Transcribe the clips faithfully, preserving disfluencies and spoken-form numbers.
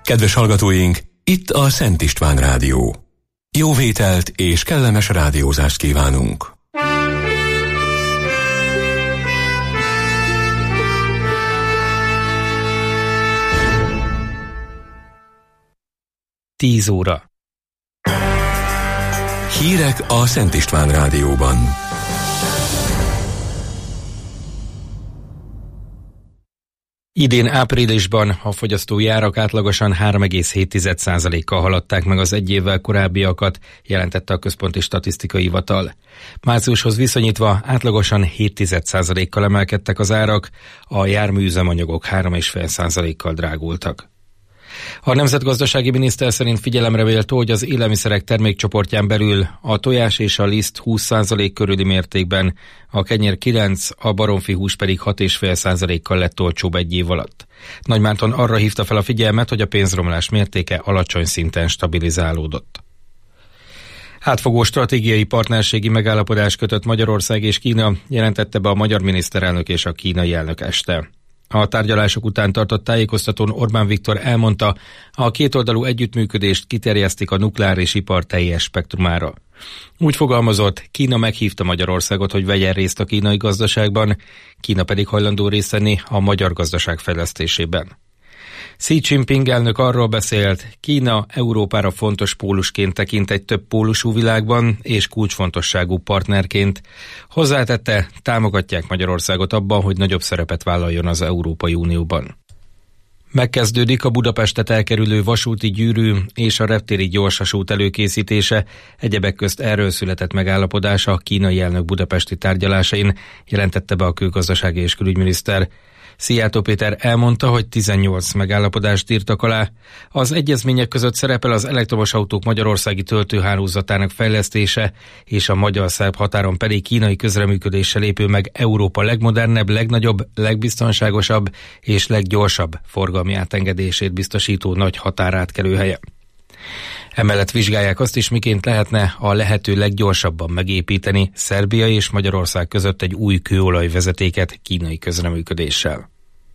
Kedves hallgatóink, itt a Szent István Rádió. Jó vételt és kellemes rádiózást kívánunk! Tíz óra. Hírek a Szent István Rádióban. Idén áprilisban a fogyasztói árak átlagosan három egész hét százalékkal haladták meg az egy évvel korábbiakat, jelentette a Központi Statisztikai Hivatal. Márciushoz viszonyítva átlagosan hét százalékkal emelkedtek az árak, a járműüzemanyagok három egész öt százalékkal drágultak. A nemzetgazdasági miniszter szerint figyelemre méltó, hogy az élelmiszerek termékcsoportján belül a tojás és a liszt húsz százalék körüli mértékben, a kenyér kilenc, a baromfihús pedig hat egész öt százalékkal lett olcsóbb egy év alatt. Nagy Márton arra hívta fel a figyelmet, hogy a pénzromlás mértéke alacsony szinten stabilizálódott. Átfogó stratégiai partnerségi megállapodás kötött Magyarország és Kína, jelentette be a magyar miniszterelnök és a kínai elnök este. A tárgyalások után tartott tájékoztatón Orbán Viktor elmondta, a kétoldalú együttműködést kiterjesztik a nukleáris ipar teljes spektrumára. Úgy fogalmazott, Kína meghívta Magyarországot, hogy vegyen részt a kínai gazdaságban, Kína pedig hajlandó részt venni a magyar gazdaság fejlesztésében. Xi Jinping elnök arról beszélt, Kína Európára fontos pólusként tekint egy több pólusú világban és kulcsfontosságú partnerként. Hozzátette, támogatják Magyarországot abban, hogy nagyobb szerepet vállaljon az Európai Unióban. Megkezdődik a Budapestet elkerülő vasúti gyűrű és a reptéri gyorsvasút előkészítése, egyebek közt erről született megállapodás a kínai elnök budapesti tárgyalásain, jelentette be a külgazdasági és külügyminiszter. Szijjártó Péter elmondta, hogy tizennyolc megállapodást írtak alá. Az egyezmények között szerepel az elektromos autók magyarországi töltőhálózatának fejlesztése, és a magyar-szerb határon pedig kínai közreműködéssel épül meg Európa legmodernebb, legnagyobb, legbiztonságosabb és leggyorsabb forgalmi átengedését biztosító nagy határátkelőhelye. Emellett vizsgálják azt is, miként lehetne a lehető leggyorsabban megépíteni Szerbia és Magyarország között egy új kőolajvezetéket kínai közreműködéssel.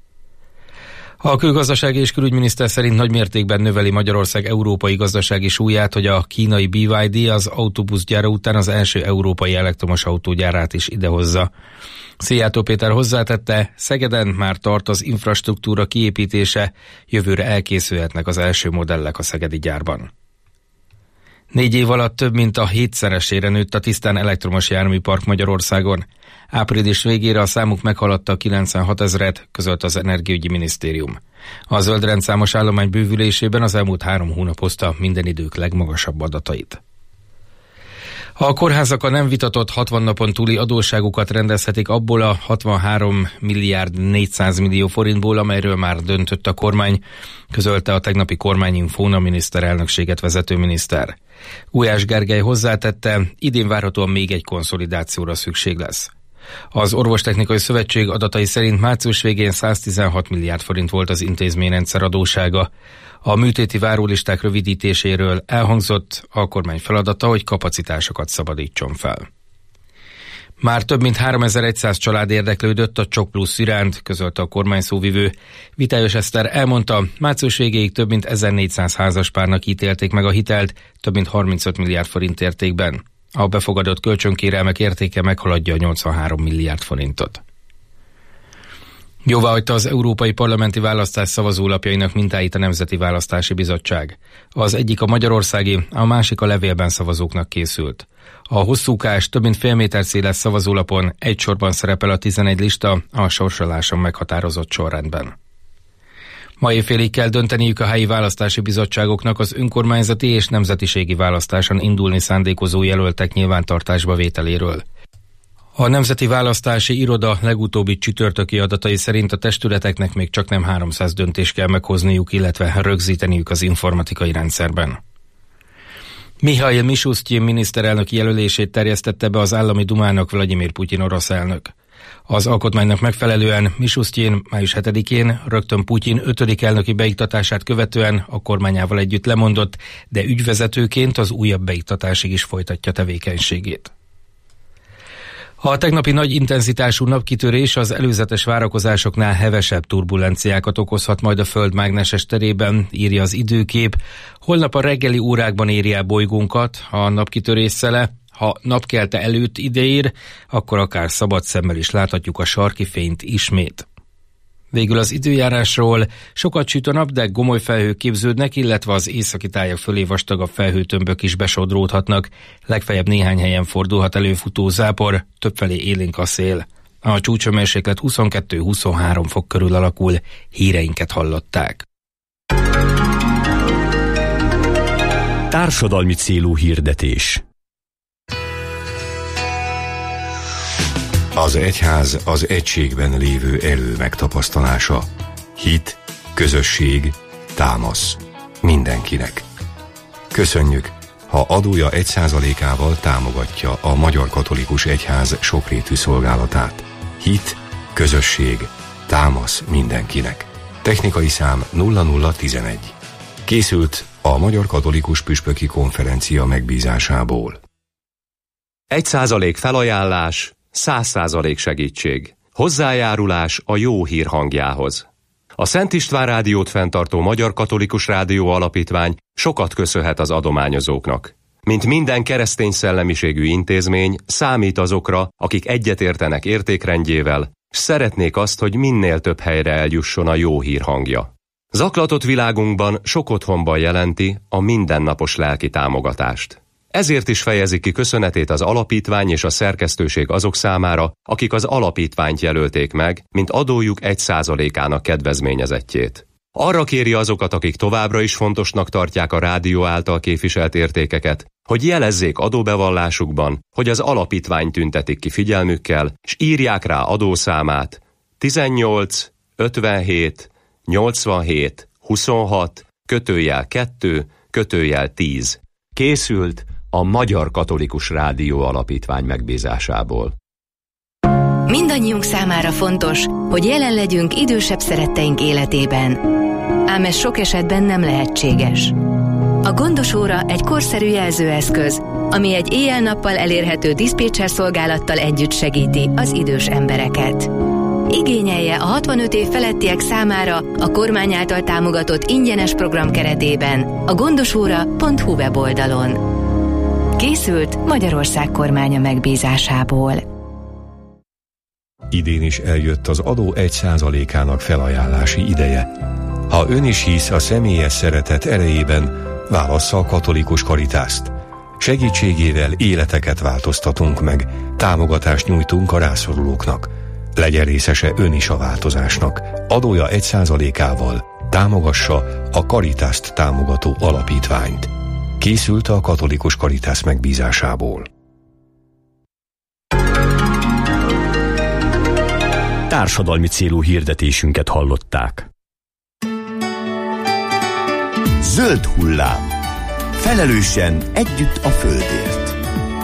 A külgazdasági és külügyminiszter szerint nagy mértékben növeli Magyarország európai gazdasági súlyát, hogy a kínai bé ipszilon dé az autóbuszgyára után az első európai elektromos autógyárát is idehozza. Szijjártó Péter hozzátette, Szegeden már tart az infrastruktúra kiépítése, jövőre elkészülhetnek az első modellek a szegedi gyárban. Négy év alatt több mint a hétszeresére nőtt a tisztán elektromos járműpark Magyarországon. Április végére a számuk meghaladta a kilencvenhat ezret, közölt az Energiaügyi Minisztérium. A zöldrendszámos állomány bővülésében az elmúlt három hónap hozta minden idők legmagasabb adatait. A kórházak a nem vitatott hatvan napon túli adósságukat rendezhetik abból a hatvanhárom milliárd négyszáz millió forintból, amelyről már döntött a kormány, közölte a tegnapi kormányinfón a miniszterelnökséget vezető miniszter. Gulyás Gergely hozzátette, idén várhatóan még egy konszolidációra szükség lesz. Az Orvostechnikai Szövetség adatai szerint március végén száztizenhat milliárd forint volt az intézményrendszer adóssága. A műtéti várólisták rövidítéséről elhangzott, a kormány feladata, hogy kapacitásokat szabadítson fel. Már több mint háromezer-száz család érdeklődött a Csok Plusz iránt, közölte a kormány szóvivő. Vitályos Eszter elmondta, március végéig több mint ezernégyszáz házaspárnak ítélték meg a hitelt, több mint harmincöt milliárd forint értékben. A befogadott kölcsönkérelmek értéke meghaladja a nyolcvanhárom milliárd forintot. Jóváhagyta az európai parlamenti választás szavazólapjainak mintáit a Nemzeti Választási Bizottság. Az egyik a magyarországi, a másik a levélben szavazóknak készült. A hosszúkás, több mint fél méter széles szavazólapon egy sorban szerepel a tizenegy lista a sorsoláson meghatározott sorrendben. Ma éjfélig kell dönteniük a helyi választási bizottságoknak az önkormányzati és nemzetiségi választáson indulni szándékozó jelöltek nyilvántartásba vételéről. A Nemzeti Választási Iroda legutóbbi csütörtöki adatai szerint a testületeknek még csak nem háromszáz döntést kell meghozniuk, illetve rögzíteniük az informatikai rendszerben. Mihail Mishustin miniszterelnök jelölését terjesztette be az állami dumának Vladimir Putyin orosz elnök. Az alkotmánynak megfelelően Mishustin május hetedikén rögtön Putyin ötödik elnöki beiktatását követően a kormányával együtt lemondott, de ügyvezetőként az újabb beiktatásig is folytatja tevékenységét. A tegnapi nagy intenzitású napkitörés az előzetes várakozásoknál hevesebb turbulenciákat okozhat majd a Föld mágneses terében, írja az Időkép. Holnap a reggeli órákban éri el bolygónkat a napkitörés szele. Ha napkelte előtt ideér, akkor akár szabad szemmel is láthatjuk a sarki fényt ismét. Végül az időjárásról: sokat süt a nap, de gomoly felhők képződnek, illetve az északi tájak fölé vastagabb felhőtömbök is besodródhatnak. Legfeljebb néhány helyen fordulhat elő futó zápor, többfelé élénk a szél. A csúcshőmérséklet huszonkettő-huszonhárom fok körül alakul. Híreinket hallották. Társadalmi célú hirdetés. Az egyház az egységben lévő erő megtapasztalása. Hit, közösség, támasz. Mindenkinek. Köszönjük, ha adója egy százalékával támogatja a Magyar Katolikus Egyház sokrétű szolgálatát. Hit, közösség, támasz mindenkinek. Technikai szám nulla nulla tizenegy. Készült a Magyar Katolikus Püspöki Konferencia megbízásából. Egy százalék felajánlás, száz százalék segítség. Hozzájárulás a jó hír hangjához. A Szent István Rádiót fenntartó Magyar Katolikus Rádió Alapítvány sokat köszönhet az adományozóknak. Mint minden keresztény szellemiségű intézmény, számít azokra, akik egyetértenek értékrendjével, s szeretnék azt, hogy minél több helyre eljusson a jó hír hangja. Zaklatott világunkban sok otthonban jelenti a mindennapos lelki támogatást. Ezért is fejezi ki köszönetét az alapítvány és a szerkesztőség azok számára, akik az alapítványt jelölték meg, mint adójuk egy százalékának kedvezményezettjét. Arra kéri azokat, akik továbbra is fontosnak tartják a rádió által képviselt értékeket, hogy jelezzék adóbevallásukban, hogy az alapítványt tüntetik ki figyelmükkel, és írják rá adószámát tizennyolc ötvenhét nyolcvanhét huszonhat kötőjel kettő kötőjel tíz. Készült a Magyar Katolikus Rádió Alapítvány megbízásából. Mindannyiunk számára fontos, hogy jelen legyünk idősebb szeretteink életében. Ám ez sok esetben nem lehetséges. A Gondos Óra egy korszerű jelzőeszköz, ami egy éjjel-nappal elérhető diszpécser szolgálattal együtt segíti az idős embereket. Igényelje a hatvanöt év felettiek számára a kormány által támogatott ingyenes program keretében a gondosóra pont hu weboldalon. Készült Magyarország kormánya megbízásából. Idén is eljött az adó egy százalékának felajánlási ideje. Ha ön is hisz a személyes szeretet erejében, válassza a katolikus Karitászt. Segítségével életeket változtatunk meg, támogatást nyújtunk a rászorulóknak. Legyen részese ön is a változásnak. Adója egy százalékával támogassa a Karitászt támogató alapítványt. Készült a katolikus Karitász megbízásából. Társadalmi célú hirdetésünket hallották. Zöld hullám. Felelősen együtt a földért.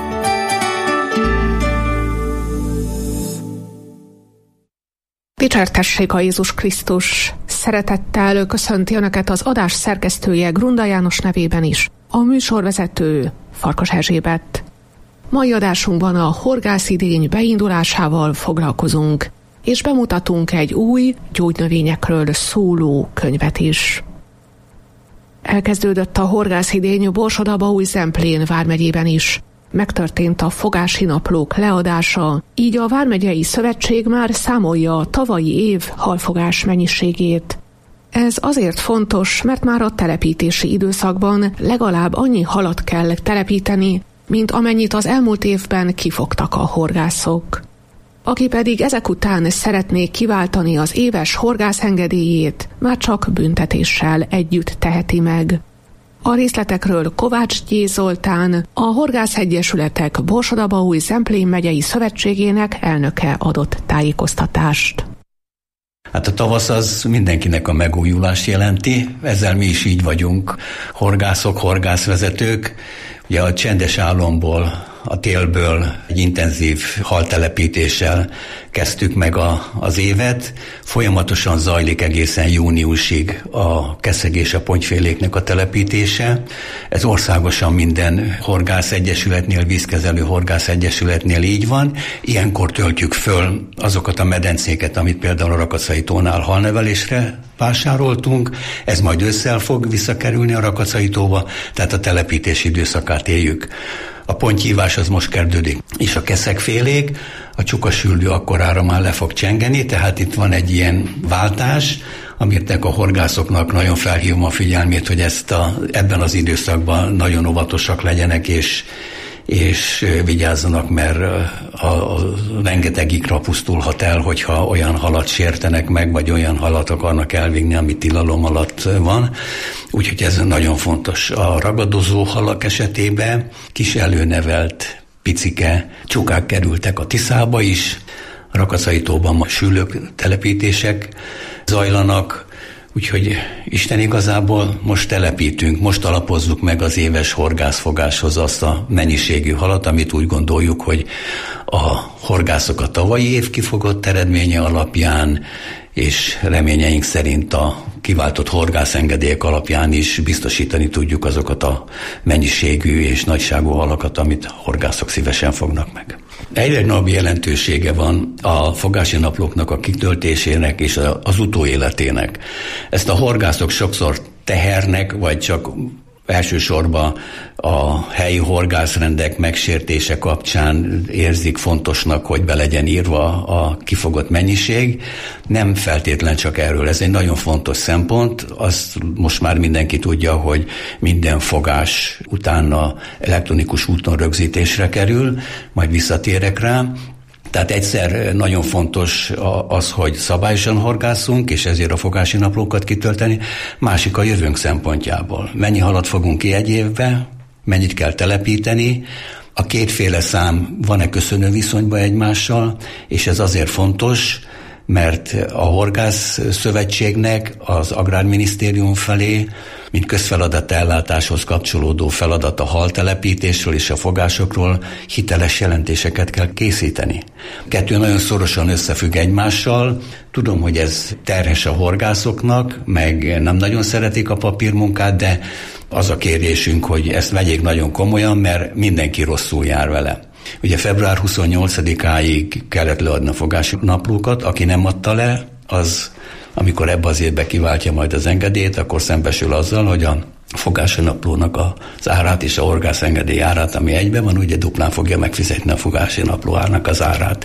Dicsértessék a Jézus Krisztus! Szeretettel köszönti Önöket az adás szerkesztője Grunda János nevében is, a műsorvezető Farkas Erzsébet. Mai adásunkban a horgászidény beindulásával foglalkozunk, és bemutatunk egy új gyógynövényekről szóló könyvet is. Elkezdődött a horgászidény Borsod-Abaúj-Zemplén vármegyében is. Megtörtént a fogási naplók leadása, így a Vármegyei Szövetség már számolja a tavalyi év halfogás mennyiségét. Ez azért fontos, mert már a telepítési időszakban legalább annyi halat kell telepíteni, mint amennyit az elmúlt évben kifogtak a horgászok. Aki pedig ezek után szeretné kiváltani az éves horgászengedélyét, már csak büntetéssel együtt teheti meg. A részletekről Kovács Gyé Zoltán, a Horgászegyesületek Borsod-Abaúj-Zemplén megyei szövetségének elnöke adott tájékoztatást. Hát a tavasz az mindenkinek a megújulást jelenti, ezzel mi is így vagyunk, horgászok, horgászvezetők. Ugye a csendes álomból a télből egy intenzív haltelepítéssel kezdtük meg a, az évet. Folyamatosan zajlik egészen júniusig a keszeg és a pontyféléknek a telepítése. Ez országosan minden horgászegyesületnél, vízkezelő horgászegyesületnél így van. Ilyenkor töltjük föl azokat a medencéket, amit például a Rakacai tónál halnevelésre vásároltunk. Ez majd ősszel fog visszakerülni a Rakacai tóba, tehát a telepítési időszakát éljük. A pontyhívás az most kezdődik, és a keszegfélék, a csukasüldő akkorára már le fog csengeni, tehát itt van egy ilyen váltás, amitnek a horgászoknak nagyon felhívom a figyelmét, hogy ezt a, ebben az időszakban nagyon óvatosak legyenek, és és vigyázzanak, mert a, a rengeteg ikra pusztulhat el, hogyha olyan halat sértenek meg, vagy olyan halat akarnak elvinni, ami tilalom alatt van. Úgyhogy ez nagyon fontos. A ragadozó halak esetében kis előnevelt picike csukák kerültek a Tiszába is, a Rakacai tóban ma sülők telepítések zajlanak, úgyhogy Isten igazából most telepítünk, most alapozzuk meg az éves horgászfogáshoz azt a mennyiségű halat, amit úgy gondoljuk, hogy a horgászok a tavalyi év kifogott eredménye alapján, és reményeink szerint a kiváltott horgászengedélyek alapján is biztosítani tudjuk azokat a mennyiségű és nagyságú halakat, amit a horgászok szívesen fognak meg. Egyre nagyobb jelentősége van a fogási naplóknak a kitöltésének és az utóéletének. Ezt a horgászok sokszor tehernek, vagy csak elsősorban a helyi horgászrendek megsértése kapcsán érzik fontosnak, hogy be legyen írva a kifogott mennyiség. Nem feltétlen csak erről. Ez egy nagyon fontos szempont. Azt most már mindenki tudja, hogy minden fogás utána elektronikus úton rögzítésre kerül, majd visszatérek rá. Tehát egyszer nagyon fontos az, hogy szabályosan horgászunk, és ezért a fogási naplókat kitölteni. Másik a jövőnk szempontjából. Mennyi halat fogunk ki egy évbe, mennyit kell telepíteni, a kétféle szám van-e köszönő viszonyban egymással, és ez azért fontos, mert a Horgász Szövetségnek az Agrárminisztérium felé, mint közfeladat ellátáshoz kapcsolódó feladat a haltelepítésről és a fogásokról hiteles jelentéseket kell készíteni. Kettő nagyon szorosan összefügg egymással. Tudom, hogy ez terhes a horgászoknak, meg nem nagyon szeretik a papírmunkát, de az a kérésünk, hogy ezt vegyék nagyon komolyan, mert mindenki rosszul jár vele. Ugye február huszonnyolcadikáig kellett leadni a fogási naplókat, aki nem adta le, az, amikor ebbe az évbe kiváltja majd az engedélyt, akkor szembesül azzal, hogy a fogási naplónak az árát és a horgász engedély árát, ami egyben van, ugye duplán fogja megfizetni a fogási napló árnak az árát.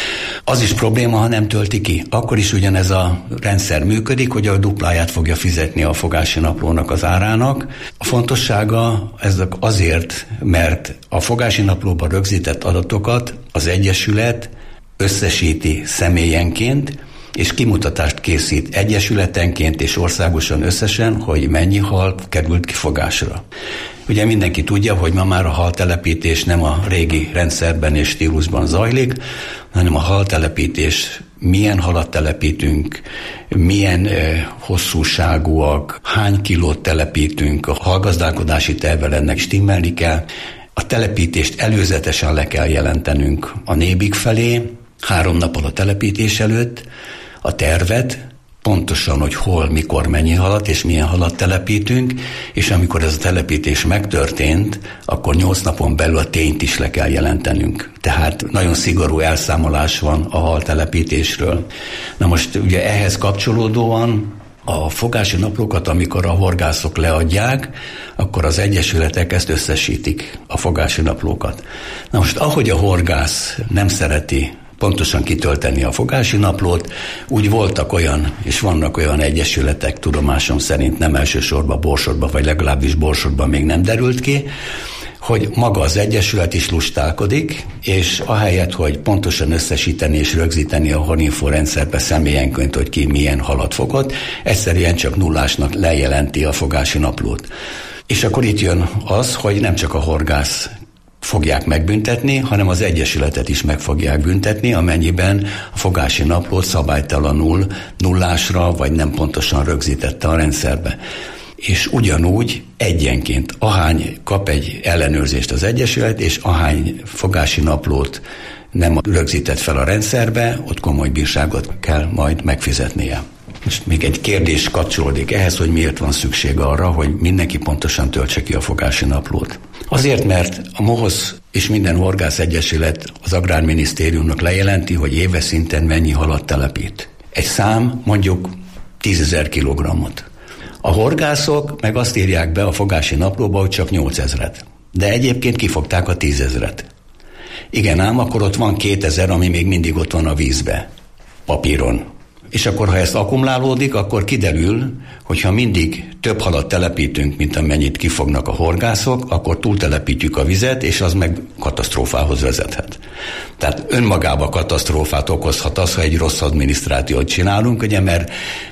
Az is probléma, ha nem tölti ki. Akkor is ugyanez a rendszer működik, hogy a dupláját fogja fizetni a fogási naplónak az árának. A fontossága ez azért, mert a fogási naplóban rögzített adatokat az Egyesület összesíti személyenként, és kimutatást készít egyesületenként és országosan összesen, hogy mennyi hal került kifogásra. Ugye mindenki tudja, hogy ma már a haltelepítés nem a régi rendszerben és stílusban zajlik, hanem a haltelepítés, milyen halat telepítünk, milyen eh, hosszúságúak, hány kilót telepítünk, a halgazdálkodási tervvel ennek stimmelni kell. A telepítést előzetesen le kell jelentenünk a nébik felé, három nappal a telepítés előtt, a tervet, pontosan, hogy hol, mikor, mennyi halat és milyen halat telepítünk, és amikor ez a telepítés megtörtént, akkor nyolc napon belül a tényt is le kell jelentenünk. Tehát nagyon szigorú elszámolás van a haltelepítésről. Na most ugye ehhez kapcsolódóan a fogási naplókat, amikor a horgászok leadják, akkor az egyesületek ezt összesítik, a fogási naplókat. Na most ahogy a horgász nem szereti pontosan kitölteni a fogási naplót, úgy voltak olyan, és vannak olyan egyesületek, tudomásom szerint nem elsősorban Borsodban, vagy legalábbis Borsodban még nem derült ki, hogy maga az egyesület is lustálkodik, és ahelyett, hogy pontosan összesíteni és rögzíteni a Horinfo rendszerbe személyenként, hogy ki milyen halat fogott, egyszerűen csak nullásnak lejelenti a fogási naplót. És akkor itt jön az, hogy nem csak a horgász fogják megbüntetni, hanem az egyesületet is meg fogják büntetni, amennyiben a fogási naplót szabálytalanul nullásra, vagy nem pontosan rögzítette a rendszerbe. és ugyanúgy egyenként ahány kap egy ellenőrzést az Egyesület, és ahány fogási naplót nem rögzített fel a rendszerbe, ott komoly bírságot kell majd megfizetnie. Most még egy kérdés kapcsolódik ehhez, hogy miért van szükség arra, hogy mindenki pontosan töltse ki a fogási naplót. Azért, mert a MOHOZ és minden horgászegyesület az Agrárminisztériumnak lejelenti, hogy éves szinten mennyi halat telepít. Egy szám mondjuk tízezer kilogrammot. A horgászok meg azt írják be a fogási naplóba, hogy csak nyolcezret. De egyébként kifogták a tízezret. Igen ám, akkor ott van kétezer, ami még mindig ott van a vízbe, papíron. És akkor, ha ezt akkumulálódik, akkor kiderül, hogyha mindig több halat telepítünk, mint amennyit kifognak a horgászok, akkor túltelepítjük a vizet, és az meg katasztrófához vezethet. Tehát önmagába katasztrófát okozhat az, ha egy rossz adminisztrációt csinálunk, ugye, mert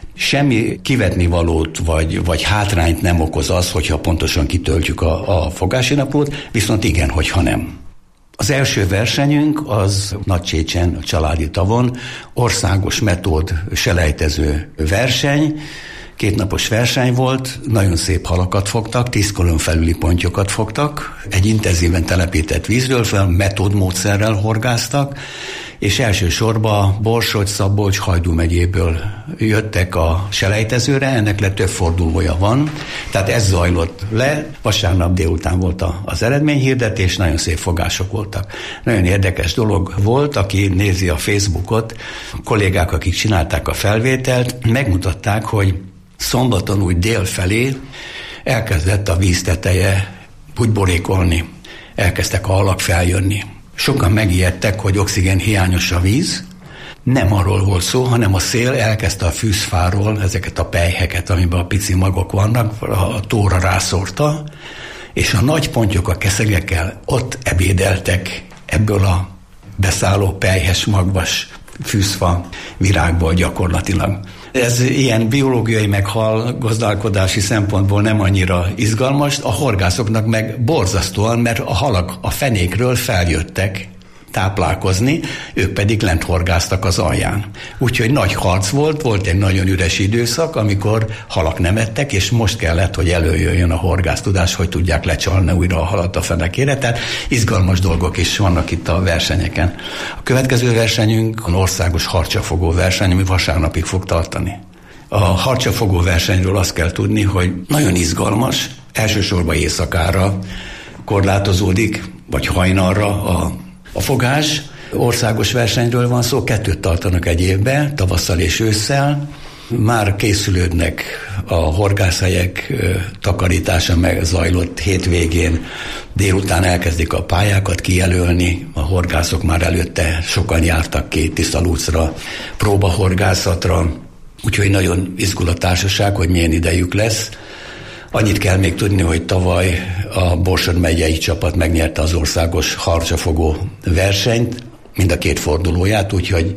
semmi kivetnivalót vagy, vagy hátrányt nem okoz az, hogyha pontosan kitöltjük a, a fogási naplót, viszont igen, hogyha nem. Az első versenyünk az Nagycsécsen, a családi tavon, országos metód selejtező verseny, kétnapos verseny volt, nagyon szép halakat fogtak, tíz kolon felüli pontyokat fogtak, egy intenzíven telepített vízről fel, metódmódszerrel horgáztak, és elsősorban Borsod, Szabolcs, Hajdú megyéből jöttek a selejtezőre, ennek le több fordulója van, tehát ez zajlott le, vasárnap délután volt az eredményhirdetés, nagyon szép fogások voltak. Nagyon érdekes dolog volt, aki nézi a Facebookot, a kollégák, akik csinálták a felvételt, megmutatták, hogy szombaton úgy dél felé elkezdett a víz teteje úgy borékolni, elkezdtek a halak feljönni. Sokan megijedtek, hogy oxigén hiányos a víz. Nem arról volt szó, hanem a szél elkezdte a fűzfáról ezeket a pelyheket, amiben a pici magok vannak, a tóra rászórta, és a nagy pontyok a keszegekkel ott ebédeltek ebből a beszálló pelyhes magvas fűzfa virágból gyakorlatilag. Ez ilyen biológiai meg hal gazdálkodási szempontból nem annyira izgalmas, a horgászoknak meg borzasztóan, mert a halak a fenékről feljöttek táplálkozni, ők pedig lent horgáztak az alján. Úgyhogy nagy harc volt, volt egy nagyon üres időszak, amikor halak nem ettek, és most kellett, hogy előjöjjön a horgásztudás, hogy tudják lecsalni újra a halat a fenekére, tehát izgalmas dolgok is vannak itt a versenyeken. A következő versenyünk az országos harcsafogó verseny, ami vasárnapig fog tartani. A harcsafogó versenyről azt kell tudni, hogy nagyon izgalmas, elsősorban éjszakára korlátozódik, vagy hajnalra a A fogás, országos versenyről van szó, kettőt tartanak egy évben, tavasszal és ősszel. Már készülődnek a horgászhelyek takarítása, meg zajlott hétvégén, délután elkezdik a pályákat kijelölni, a horgászok már előtte sokan jártak ki Tiszalúcra, próbahorgászatra, úgyhogy nagyon izgul a társaság, hogy milyen idejük lesz. Annyit kell még tudni, hogy tavaly a Borsod megyei csapat megnyerte az országos harcsafogó versenyt, mind a két fordulóját, úgyhogy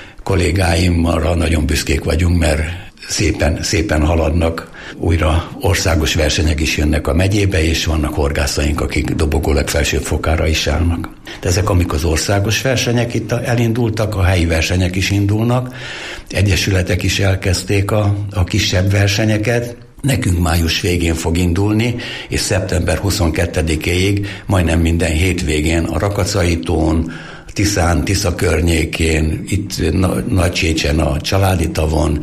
kollégáimmal nagyon büszkék vagyunk, mert szépen, szépen haladnak. Újra országos versenyek is jönnek a megyébe, és vannak horgászaink, akik dobogó legfelsőbb fokára is állnak. De ezek, amik az országos versenyek itt elindultak, a helyi versenyek is indulnak, egyesületek is elkezdték a, a kisebb versenyeket. Nekünk május végén fog indulni, és szeptember huszonkettedikéig majdnem minden hétvégén a Rakacai-tón, Tiszán, Tisza környékén, itt Nagycsécsen a családi tavon,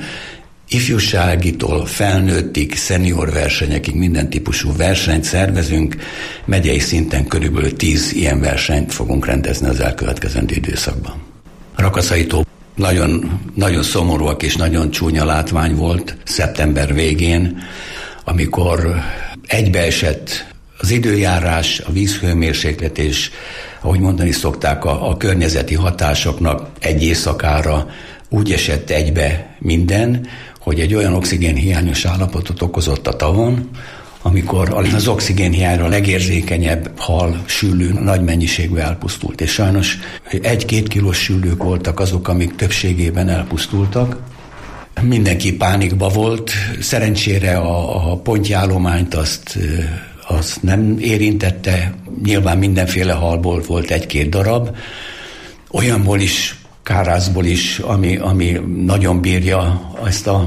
ifjúságitól felnőttig, szenior versenyekig minden típusú versenyt szervezünk. Megyei szinten körülbelül tíz ilyen versenyt fogunk rendezni az elkövetkezendő időszakban. A Rakacai-tó Nagyon, nagyon szomorúak és nagyon csúnya látvány volt szeptember végén, amikor egybeesett az időjárás, a vízhőmérséklet és, ahogy mondani szokták, a, a környezeti hatásoknak egy éjszakára úgy esett egybe minden, hogy egy olyan oxigénhiányos állapotot okozott a tavon, amikor az oxigénhiányra legérzékenyebb hal, sülő nagy mennyiségben elpusztult. És sajnos egy-két kilós sülők voltak azok, amik többségében elpusztultak. Mindenki pánikba volt. Szerencsére a, a pontjállományt azt, azt nem érintette. Nyilván mindenféle halból volt egy-két darab. Olyanból is, kárászból is, ami, ami nagyon bírja ezt a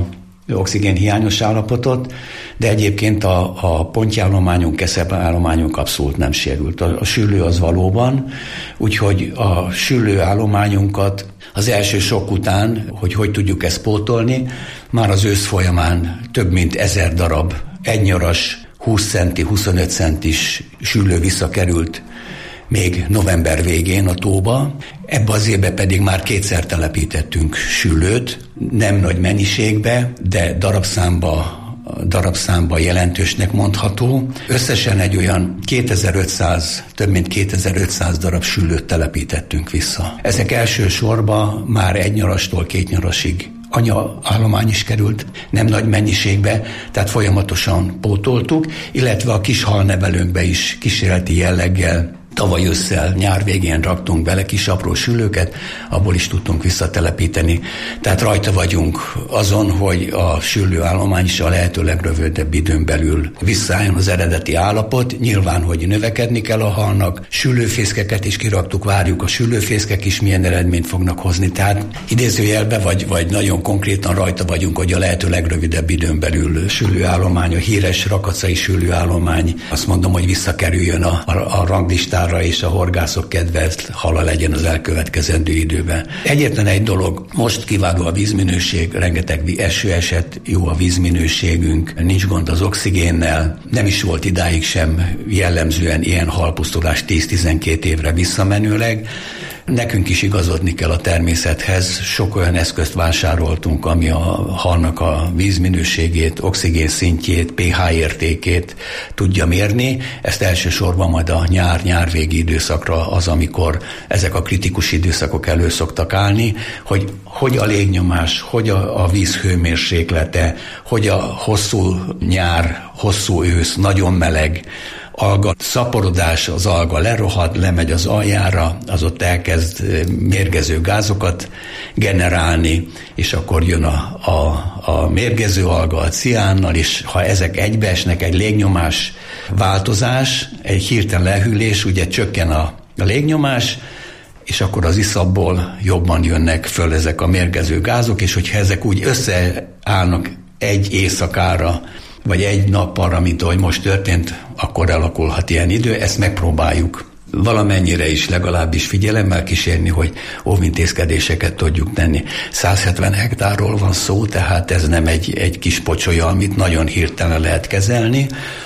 oxigén hiányos állapotot, de egyébként a, a pontjállományunk, keszelállományunk abszolút nem sérült. A, a sülő az valóban, úgyhogy a sülő állományunkat az első sok után, hogy hogy tudjuk ezt pótolni, már az ősz folyamán több mint ezer darab egynyaras, húsz centi, huszonöt centis sülő visszakerült még november végén a tóba. Ebbe az évben pedig már kétszer telepítettünk sülőt, nem nagy mennyiségbe, de darabszámba, darabszámba jelentősnek mondható. Összesen egy olyan kétezer-ötszáz, több mint kétezer-ötszáz darab sülőt telepítettünk vissza. Ezek elsősorban már egynyarastól kétnyarasig anyaállomány is került, nem nagy mennyiségbe, tehát folyamatosan pótoltuk, illetve a kis halnevelőnkbe is kísérleti jelleggel tavaly ősszel, nyár végén raktunk bele kis apró sülőket, abból is tudtunk visszatelepíteni. Tehát rajta vagyunk azon, hogy a sülőállomány is a lehető legrövidebb időn belül visszaálljon az eredeti állapot. Nyilván, hogy növekedni kell a halnak, sülőfészkeket is kiraktuk, várjuk a sülőfészkek is milyen eredményt fognak hozni. Tehát idézőjelbe vagy, vagy nagyon konkrétan rajta vagyunk, hogy a lehető legrövidebb időn belül sülőállomány, a híres rakacai sülőállomány, azt mondom, hogy visszakerüljön a, a, a ranglistára, és a horgászok kedvelt hala legyen az elkövetkezendő időben. Egyetlen egy dolog, most kiváló a vízminőség, rengeteg eső esett, jó a vízminőségünk, nincs gond az oxigénnel, nem is volt idáig sem jellemzően ilyen halpusztulás tíz-tizenkét évre visszamenőleg. Nekünk is igazodni kell a természethez, sok olyan eszközt vásároltunk, ami a halnak a vízminőségét, oxigén szintjét, pé há értékét tudja mérni. Ezt elsősorban majd a nyár-nyárvégi időszakra az, amikor ezek a kritikus időszakok elő szoktak állni, hogy hogy a légnyomás, hogy a, a víz hőmérséklete, hogy a hosszú nyár, hosszú ősz, nagyon meleg, alga szaporodás, az alga lerohad, lemegy az aljára, az ott elkezd mérgező gázokat generálni, és akkor jön a, a, a mérgező alga a ciánnal, és ha ezek egybeesnek, egy légnyomás változás, egy hirtelen lehűlés, ugye csökken a, a légnyomás, és akkor az iszapból jobban jönnek föl ezek a mérgező gázok, és hogyha ezek úgy összeállnak egy éjszakára, vagy egy nappal, mint ahogy most történt, akkor alakulhat ilyen idő, ezt megpróbáljuk valamennyire is legalábbis figyelemmel kísérni, hogy óvintézkedéseket tudjuk tenni. száz hetven hektárról van szó, tehát ez nem egy, egy kis pocsolya, amit nagyon hirtelen lehet kezelni.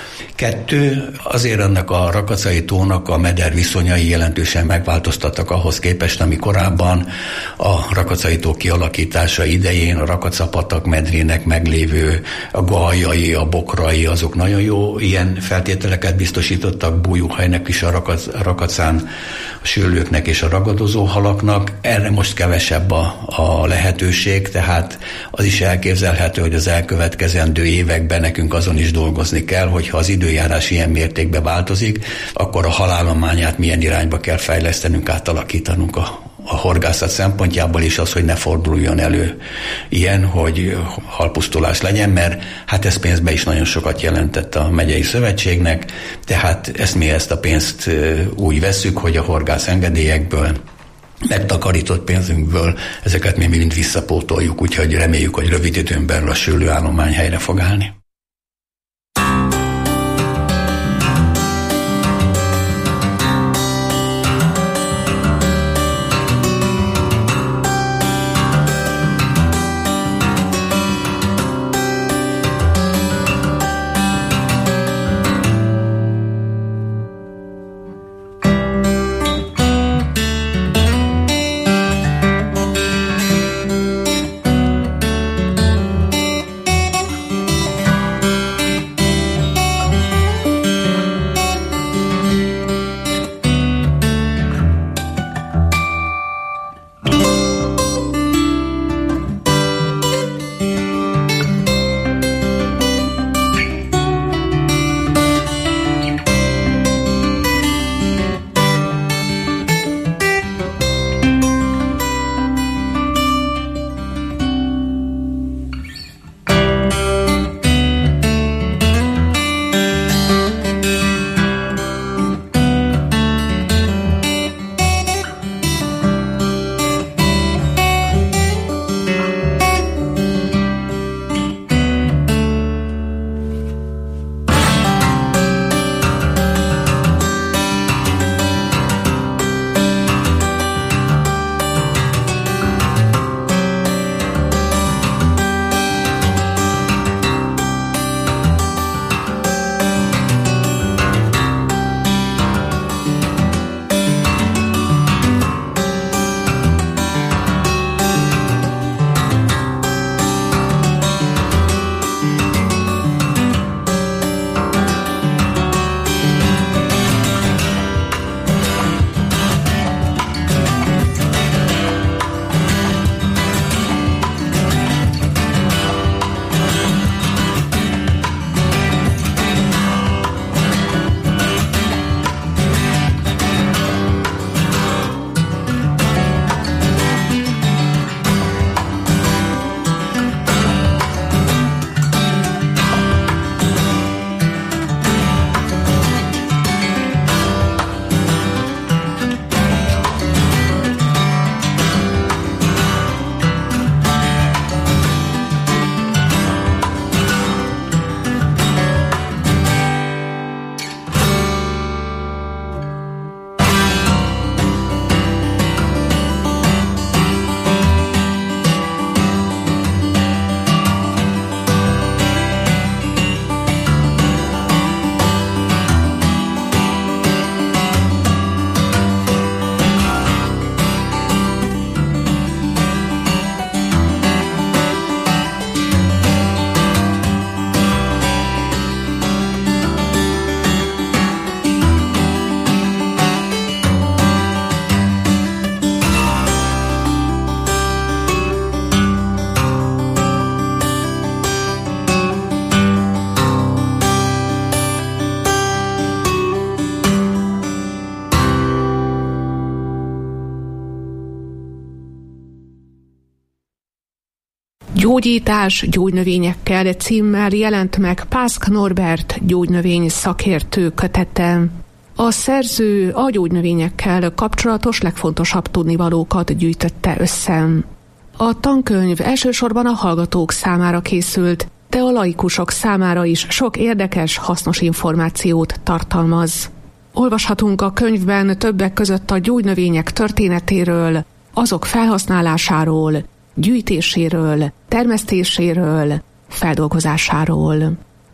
Kettő, azért annak a rakacai tónak a meder viszonyai jelentősen megváltoztattak ahhoz képest, ami korábban a rakacai tó kialakítása idején a Rakacapatak medrének meglévő a galjai, a bokrai, azok nagyon jó ilyen feltételeket biztosítottak bújóhelynek is a, rakac, a rakacán, a sülőknek és a ragadozó halaknak. Erre most kevesebb a, a lehetőség, tehát az is elképzelhető, hogy az elkövetkezendő években nekünk azon is dolgozni kell, hogyha az időjárás ilyen mértékben változik, akkor a halállományát milyen irányba kell fejlesztenünk, átalakítanunk a, a horgászat szempontjából is az, hogy ne forduljon elő ilyen, hogy halpusztulás legyen, mert hát ez pénzbe is nagyon sokat jelentett a megyei szövetségnek, tehát ezt mi ezt a pénzt úgy vesszük, hogy a horgász engedélyekből, megtakarított pénzünkből ezeket mi mind visszapótoljuk, úgyhogy reméljük, hogy rövid időn belül a sülőállomány helyre fog állni. Gyógyítás gyógynövényekkel címmel jelent meg Pászk Norbert gyógynövény szakértő kötete. A szerző a gyógynövényekkel kapcsolatos legfontosabb tudnivalókat gyűjtötte össze. A tankönyv elsősorban a hallgatók számára készült, de a laikusok számára is sok érdekes, hasznos információt tartalmaz. Olvashatunk a könyvben többek között a gyógynövények történetéről, azok felhasználásáról, gyűjtéséről, termesztéséről, feldolgozásáról.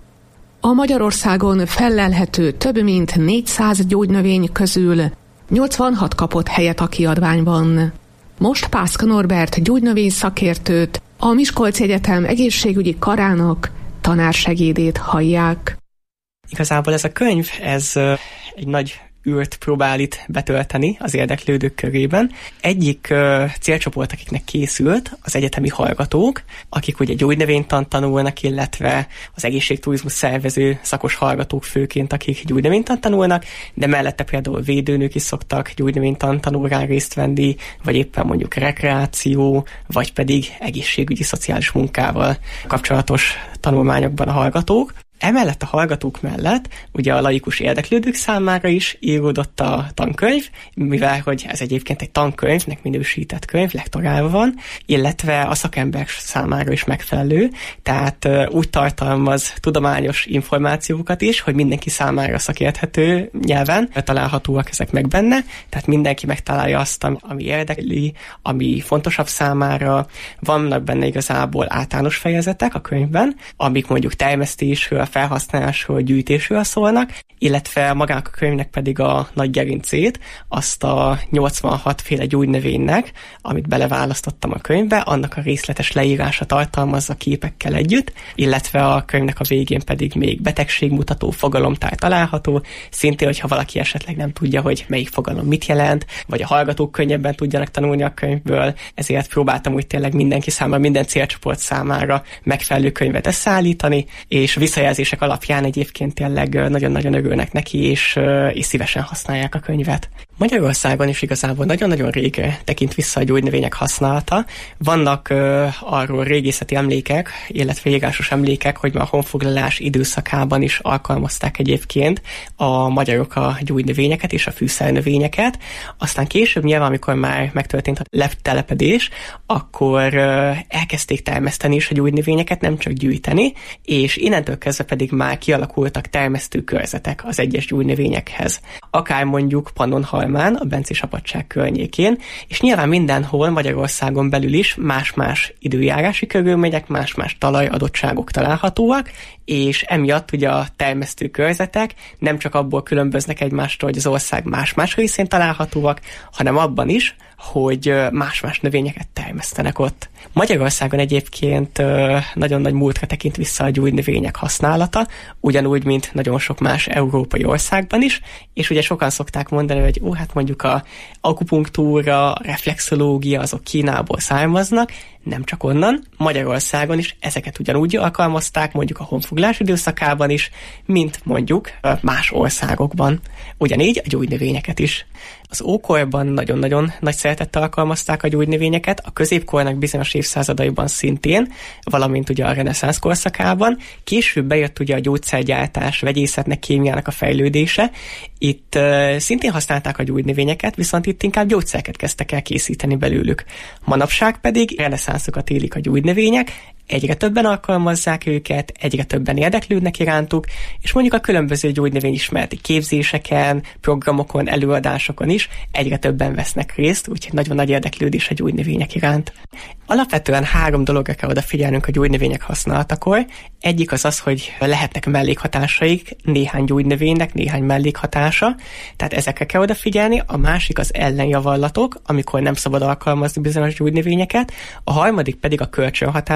A Magyarországon fellelhető több mint négyszáz gyógynövény közül nyolcvanhat kapott helyet a kiadványban. Most Pászk Norbert gyógynövény szakértőt, a Miskolci Egyetem egészségügyi karának tanársegédét hallják. Igazából ez a könyv, ez egy nagy űrt próbál itt betölteni az érdeklődők körében. Egyik uh, célcsoport, akiknek készült, az egyetemi hallgatók, akik ugye gyógynövénytant tanulnak, illetve az egészségturizmus szervező szakos hallgatók főként, akik gyógynövénytant tanulnak, de mellette például védőnők is szoktak gyógynövénytant tanulrán részt venni, vagy éppen mondjuk rekreáció, vagy pedig egészségügyi szociális munkával kapcsolatos tanulmányokban a hallgatók. Emellett a hallgatók mellett ugye a laikus érdeklődők számára is íródott a tankönyv, mivel hogy ez egyébként egy tankönyvnek minősített könyv, lektorálva van, illetve a szakember számára is megfelelő, tehát úgy tartalmaz tudományos információkat is, hogy mindenki számára szakérthető nyelven találhatóak ezek meg benne, tehát mindenki megtalálja azt, ami érdekli, ami fontosabb számára. Vannak benne igazából általános fejezetek a könyvben, amik mondjuk termesztésről, felhasználásról, gyűjtésről szólnak, illetve magának a könyvnek pedig a nagy gerincét, azt a nyolcvanhat féle gyógynövénynek, amit beleválasztottam a könyvbe, annak a részletes leírása tartalmazza képekkel együtt, illetve a könyvnek a végén pedig még betegségmutató fogalomtár található, szintén, hogyha valaki esetleg nem tudja, hogy melyik fogalom mit jelent, vagy a hallgatók könnyebben tudjanak tanulni a könyvből, ezért próbáltam úgy tényleg mindenki számára, minden célcsoport számára megfelelő könyvet összeállítani, és visszajelzések alapján egyébként tényleg nagyon-nagyon örülnek neki, és, és szívesen használják a könyvet. Magyarországon is igazából nagyon-nagyon régre tekint vissza a gyógynövények használata. Vannak uh, arról régészeti emlékek, illetve írásos emlékek, hogy már a honfoglalás időszakában is alkalmazták egyébként a magyarok a gyógynövényeket és a fűszernövényeket. Aztán később nyilván, amikor már megtörtént a letelepedés, akkor uh, elkezdték termeszteni is a gyógynövényeket, nem csak gyűjteni, és innentől kezdve pedig már kialakultak termesztőkörzetek az egyes gyógynövényekhez. Akár mondjuk Pannonhalmán, a bencés apadság környékén, és nyilván mindenhol Magyarországon belül is más-más időjárási körülmények, más-más talajadottságok találhatóak, és emiatt ugye a termesztőkörzetek nem csak abból különböznek egymástól, hogy az ország más-más részén találhatóak, hanem abban is, hogy más-más növényeket termesztenek ott. Magyarországon egyébként nagyon nagy múltra tekint vissza a gyógynövények használata, ugyanúgy, mint nagyon sok más európai országban is, és ugye sokan szokták mondani, hogy ó, hát mondjuk a akupunktúra, a reflexológia, azok Kínából származnak, nem csak onnan, Magyarországon is ezeket ugyanúgy alkalmazták, mondjuk a honfoglalás időszakában is, mint mondjuk más országokban. Ugyanígy a gyógynövényeket is. Az ókorban nagyon-nagyon nagy szeretettel alkalmazták a gyógynövényeket, a középkornak bizonyos évszázadaiban szintén, valamint ugye a reneszánsz korszakában. Később bejött ugye a gyógyszergyártás, vegyészetnek, kémiának a fejlődése. Itt uh, szintén használták a gyógynövényeket, viszont itt inkább gyógyszereket kezdtek el készíteni belőlük. Manapság pedig reneszánszokat élik a gyógynövények, egyre többen alkalmazzák őket, egyre többen érdeklődnek irántuk, és mondjuk a különböző gyógynövényismereti képzéseken, programokon, előadásokon is egyre többen vesznek részt, úgyhogy nagyon nagy érdeklődés a gyógynövények iránt. Alapvetően három dologra kell odafigyelnünk a gyógynövények használatakor. Egyik az az, hogy lehetnek mellékhatásaik néhány gyógynövénynek, néhány mellékhatása, tehát ezekre kell odafigyelni. A másik az ellenjavallatok, amikor nem szabad alkalmazni bizonyos gyógynövényeket. A harmadik pedig a kölcsönhatások,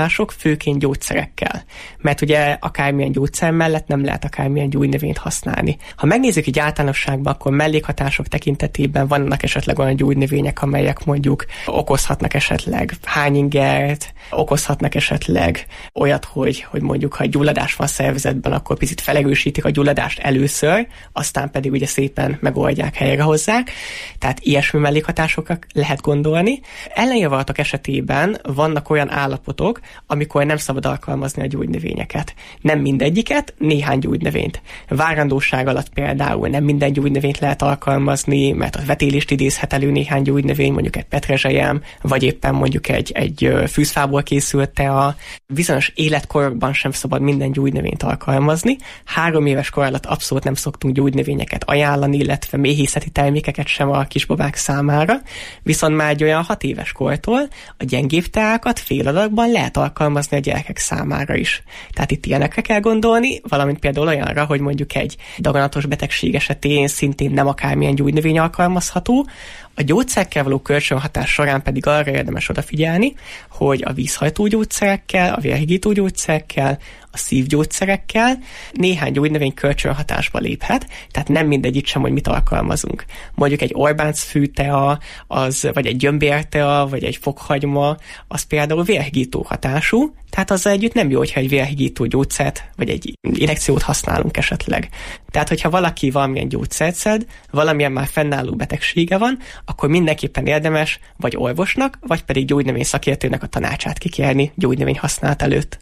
főként gyógyszerekkel. Mert ugye akármilyen gyógyszer mellett nem lehet akármilyen gyógynövényt használni. Ha megnézzük így általánosságban, akkor mellékhatások tekintetében vannak esetleg olyan gyógynövények, amelyek mondjuk okozhatnak esetleg hányingert, okozhatnak esetleg olyat, hogy, hogy mondjuk ha gyulladás van a szervezetben, akkor picit felerősítik a gyulladást először, aztán pedig ugye szépen megoldják, helyrehozzák. Tehát ilyesmi mellékhatásokra lehet gondolni. Ellenjavaslatok esetében vannak olyan állapotok, amikor nem szabad alkalmazni a gyógynövényeket. Nem mindegyiket, néhány gyógynövényt. Várandóság alatt például nem minden gyógynövényt lehet alkalmazni, mert a vetélést idézhet elő néhány gyógynövény, mondjuk egy petrezselyem, vagy éppen mondjuk egy, egy fűzfából készült tea. Bizonyos életkorokban sem szabad minden gyógynövényt alkalmazni. Három éves kor alatt abszolút nem szoktunk gyógynövényeket ajánlani, illetve méhészeti termékeket sem a kisbabák számára. Viszont már egy olyan hat éves kortól a gyengébb teákat fél adagban lehet alkalmazni a gyerekek számára is. Tehát itt ilyenekre kell gondolni, valamint például olyanra, hogy mondjuk egy daganatos betegség esetén szintén nem akármilyen gyógynövény alkalmazható. A gyógyszerekkel való kölcsönhatás során pedig arra érdemes odafigyelni, hogy a vízhajtó gyógyszerekkel, a vérhigító gyógyszerekkel, a szívgyógyszerekkel néhány gyógynövény kölcsönhatásba léphet, tehát nem mindegyik sem, hogy mit alkalmazunk. Mondjuk egy Orbánc-fű tea, az, vagy egy gyömbértea, vagy egy fokhagyma, az például vérhigító hatású, tehát azzal együtt nem jó, hogyha egy vérhigító gyógyszert, vagy egy injekciót használunk esetleg. Tehát, hogyha valaki valamilyen gyógyszert szed, valamilyen már fennálló betegsége van, akkor mindenképpen érdemes vagy orvosnak, vagy pedig gyógynövény szakértőnek a tanácsát kikérni gyógynövény használat előtt.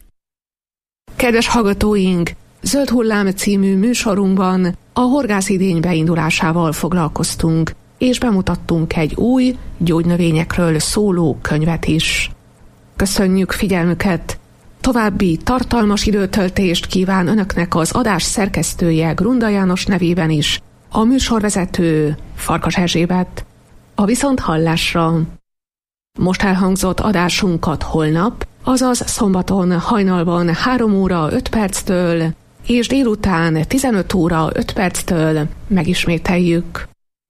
Kedves hallgatóink, Zöld hullám című műsorunkban a horgászidény beindulásával foglalkoztunk, és bemutattunk egy új gyógynövényekről szóló könyvet is. Köszönjük figyelmüket! További tartalmas időtöltést kíván Önöknek az adás szerkesztője Grunda János nevében is, a műsorvezető Farkas Erzsébet. A viszonthallásra! Most elhangzott adásunkat holnap, azaz szombaton hajnalban három óra öt perctől és délután tizenöt óra öt perctől megismételjük.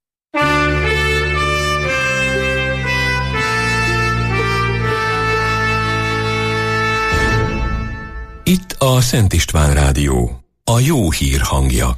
Itt a Szent István Rádió, a jó hír hangja.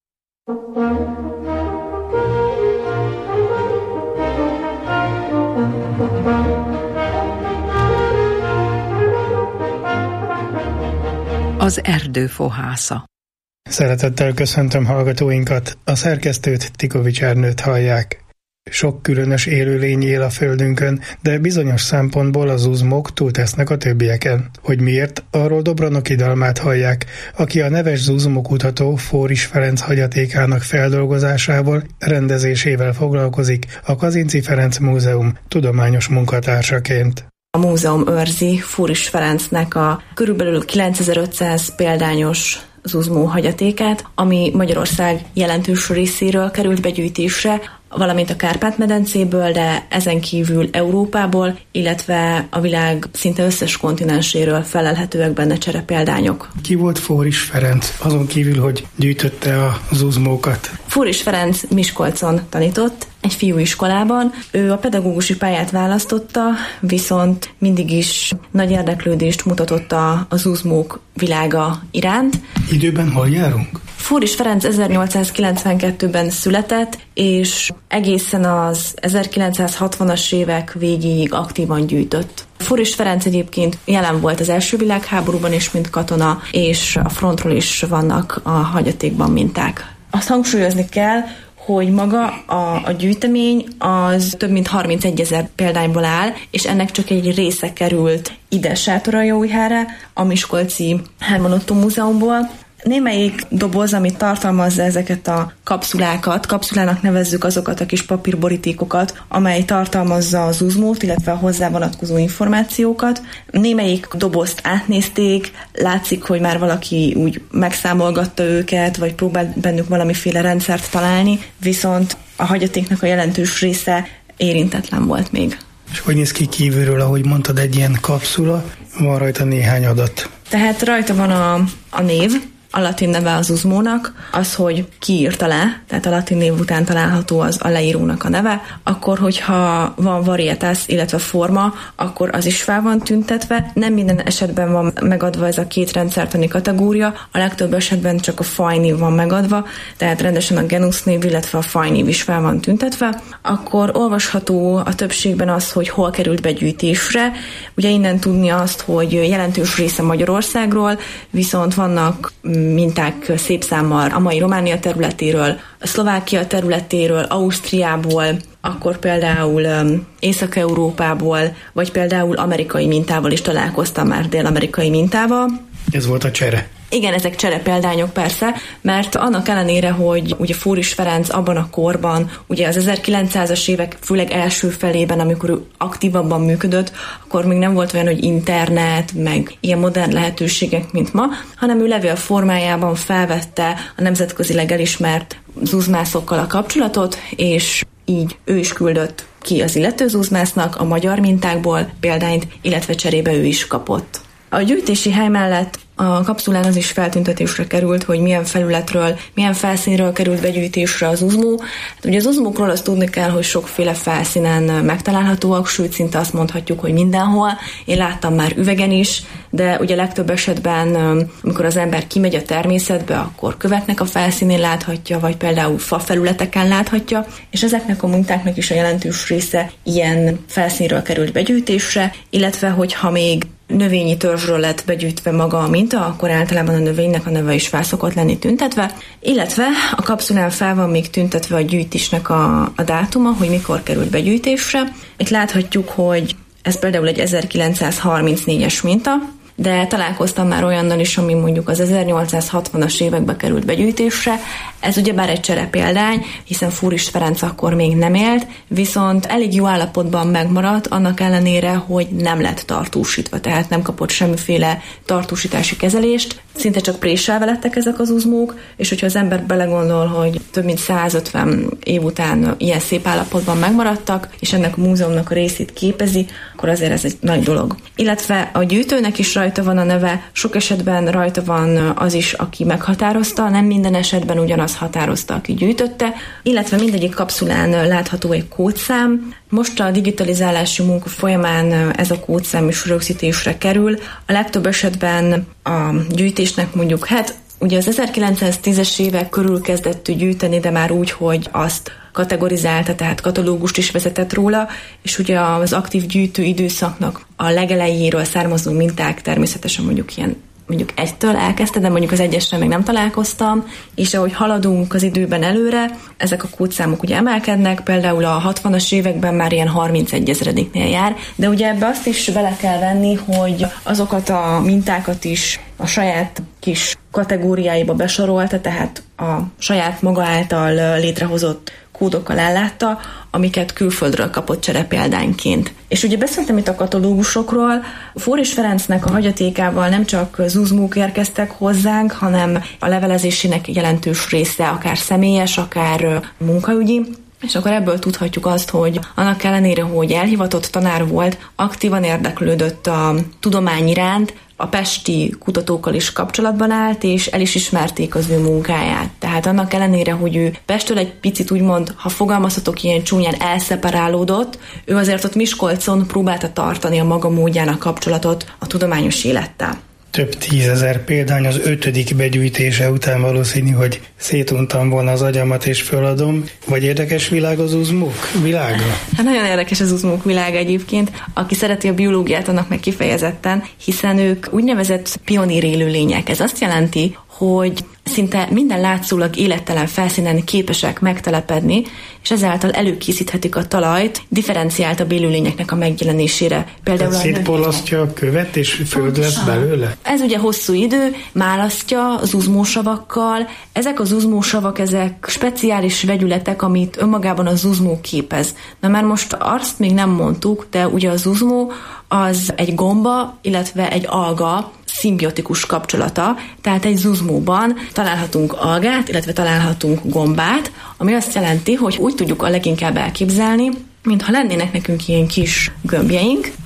Az erdő fohásza. Szeretettel köszöntöm hallgatóinkat, a szerkesztőt, Tikovics Ernőt hallják. Sok különös élőlény él a földünkön, de bizonyos szempontból az zuzmók túltesznek a többieken. Hogy miért, arról Dobranoky Dalmát hallják, aki a neves zuzmókutató Fóris Ferenc hagyatékának feldolgozásával, rendezésével foglalkozik a Kazinczy Ferenc Múzeum tudományos munkatársaként. A múzeum őrzi Fóris Ferencnek a körülbelül kilencezer-ötszáz példányos zuzmó hagyatékát, ami Magyarország jelentős részéről került begyűjtésre, valamint a Kárpát-medencéből, de ezen kívül Európából, illetve a világ szinte összes kontinenséről felelhetőek benne cserepéldányok. Ki volt Fóris Ferenc, azon kívül, hogy gyűjtötte a zuzmókat? Fóris Ferenc Miskolcon tanított, egy fiúiskolában. Ő a pedagógusi pályát választotta, viszont mindig is nagy érdeklődést mutatott a, a zuzmók világa iránt. Időben hol járunk? Fóris Ferenc ezernyolcszázkilencvenkettőben született, és egészen az ezerkilencszázhatvanas évek végéig aktívan gyűjtött. Fóris Ferenc egyébként jelen volt az első világháborúban is, mint katona, és a frontról is vannak a hagyatékban minták. Azt hangsúlyozni kell, hogy maga a, a gyűjtemény az több mint harmincegyezer példányból áll, és ennek csak egy része került ide Sátoraljaújhelyre, a Miskolci Herman Ottó Múzeumból. Némelyik doboz, amit tartalmazza ezeket a kapszulákat, kapszulának nevezzük azokat a kis papírborítékokat, amely tartalmazza a zuzmót, illetve a hozzá vonatkozó információkat. Némelyik dobozt átnézték, látszik, hogy már valaki úgy megszámolgatta őket, vagy próbált bennük valamiféle rendszert találni, viszont a hagyatéknak a jelentős része érintetlen volt még. És hogy néz ki kívülről, ahogy mondtad, egy ilyen kapszula, van rajta néhány adat. Tehát rajta van a, a név, a latin neve az uzmónak, az, hogy ki írta le, tehát a latin név után található az a leírónak a neve, akkor, hogyha van varietas, illetve forma, akkor az is fel van tüntetve. Nem minden esetben van megadva ez a két rendszertani kategória, a legtöbb esetben csak a fajnév van megadva, tehát rendesen a genusnév, illetve a fajnév is fel van tüntetve. Akkor olvasható a többségben az, hogy hol került begyűjtésre. Ugye innen tudni azt, hogy jelentős része Magyarországról, viszont vannak minták szép számmal a mai Románia területéről, a Szlovákia területéről, Ausztriából, akkor például Észak-Európából, vagy például amerikai mintával is találkoztam már, dél-amerikai mintával. Ez volt a csere. Igen, ezek cserepéldányok persze, mert annak ellenére, hogy ugye Fóris Ferenc abban a korban, ugye az ezerkilencszázas évek főleg első felében, amikor ő aktívabban működött, akkor még nem volt olyan, hogy internet, meg ilyen modern lehetőségek, mint ma, hanem ő levél formájában felvette a nemzetközileg elismert zuzmászokkal a kapcsolatot, és így ő is küldött ki az illető zuzmásznak a magyar mintákból példányt, illetve cserébe ő is kapott. A gyűjtési hely mellett a kapszulán az is feltüntetésre került, hogy milyen felületről, milyen felszínről került begyűjtésre az uzmó. Hát ugye az uzmókról azt tudni kell, hogy sokféle felszínen megtalálhatóak, sőt szinte azt mondhatjuk, hogy mindenhol. Én láttam már üvegen is, de ugye legtöbb esetben, amikor az ember kimegy a természetbe, akkor köveknek a felszínén láthatja, vagy például fa felületeken láthatja, és ezeknek a mintáknak is a jelentős része ilyen felszínről került begyűjtésre, illetve hogyha még növényi törzsről lett begyűjtve maga a minta, akkor általában a növénynek a neve is fel szokott lenni tüntetve, illetve a kapszulán fel van még tüntetve a gyűjtésnek a, a dátuma, hogy mikor került begyűjtésre. Itt láthatjuk, hogy ez például egy ezerkilencszázharmincnégyes minta, de találkoztam már olyannal is, ami mondjuk az ezernyolcszázhatvanas évekbe került begyűjtésre. Ez ugyebár egy cserepéldány, hiszen Fóris Ferenc akkor még nem élt, viszont elég jó állapotban megmaradt, annak ellenére, hogy nem lett tartósítva, tehát nem kapott semmiféle tartósítási kezelést, szinte csak préselve lettek ezek az uzmók, és hogyha az ember belegondol, hogy több mint százötven év után ilyen szép állapotban megmaradtak, és ennek a múzeumnak a részét képezi, akkor azért ez egy nagy dolog. Illetve a gyűjtőnek is rajta van a neve, sok esetben rajta van az is, aki meghatározta, nem minden esetben ugyanaz határozta, aki gyűjtötte, illetve mindegyik kapszulán látható egy kódszám. Most a digitalizálási munka folyamán ez a kódszám is rögzítésre kerül. A legtöbb esetben a gyűjtésnek mondjuk, hát ugye az ezerkilencszáztízes évek körül kezdett gyűjteni, de már úgy, hogy azt kategorizálta, tehát katalógust is vezetett róla, és ugye az aktív gyűjtő időszaknak a legelejéről származó minták természetesen mondjuk ilyen mondjuk egytől elkezdte, de mondjuk az egyesre még nem találkoztam, és ahogy haladunk az időben előre, ezek a kódszámok ugye emelkednek, például a hatvanas években már ilyen harmincegy ezrediknél jár, de ugye ebbe azt is bele kell venni, hogy azokat a mintákat is a saját kis kategóriáiba besorolta, tehát a saját maga által létrehozott kódokkal ellátta, amiket külföldről kapott cserepéldányként. És ugye beszéltem itt a katalógusokról, Fóris Ferencnek a hagyatékával nem csak zuzmók érkeztek hozzánk, hanem a levelezésének jelentős része akár személyes, akár munkaügyi, és akkor ebből tudhatjuk azt, hogy annak ellenére, hogy elhivatott tanár volt, aktívan érdeklődött a tudomány iránt, a pesti kutatókkal is kapcsolatban állt, és el is ismerték az ő munkáját. Tehát annak ellenére, hogy ő Pesttől egy picit úgymond, ha fogalmazhatok ilyen csúnyán, elszeparálódott, ő azért ott Miskolcon próbálta tartani a maga módján a kapcsolatot a tudományos élettel. Több tízezer példány az ötödik begyűjtése után valószínű, hogy szétuntam volna az agyamat és föladom. Vagy érdekes világ az uzmók világa? Hát nagyon érdekes az uzmók világa egyébként. Aki szereti a biológiát, annak meg kifejezetten, hiszen ők úgynevezett pionír élőlények. Ez azt jelenti, hogy szinte minden látszólag élettelen felszínen képesek megtelepedni, és ezáltal előkészíthetik a talajt differenciáltabb élőlényeknek a megjelenésére. Például a szétpolasztja a követ, és föld lesz belőle? Ez ugye hosszú idő, málasztja az uzmósavakkal. Ezek az uzmósavak, ezek speciális vegyületek, amit önmagában az uzmó képez. Na már most azt még nem mondtuk, de ugye az uzmó az egy gomba, illetve egy alga szimbiotikus kapcsolata, tehát egy zuzmóban találhatunk algát, illetve találhatunk gombát, ami azt jelenti, hogy úgy tudjuk a leginkább elképzelni, mintha lennének nekünk ilyen kis gömbjeink,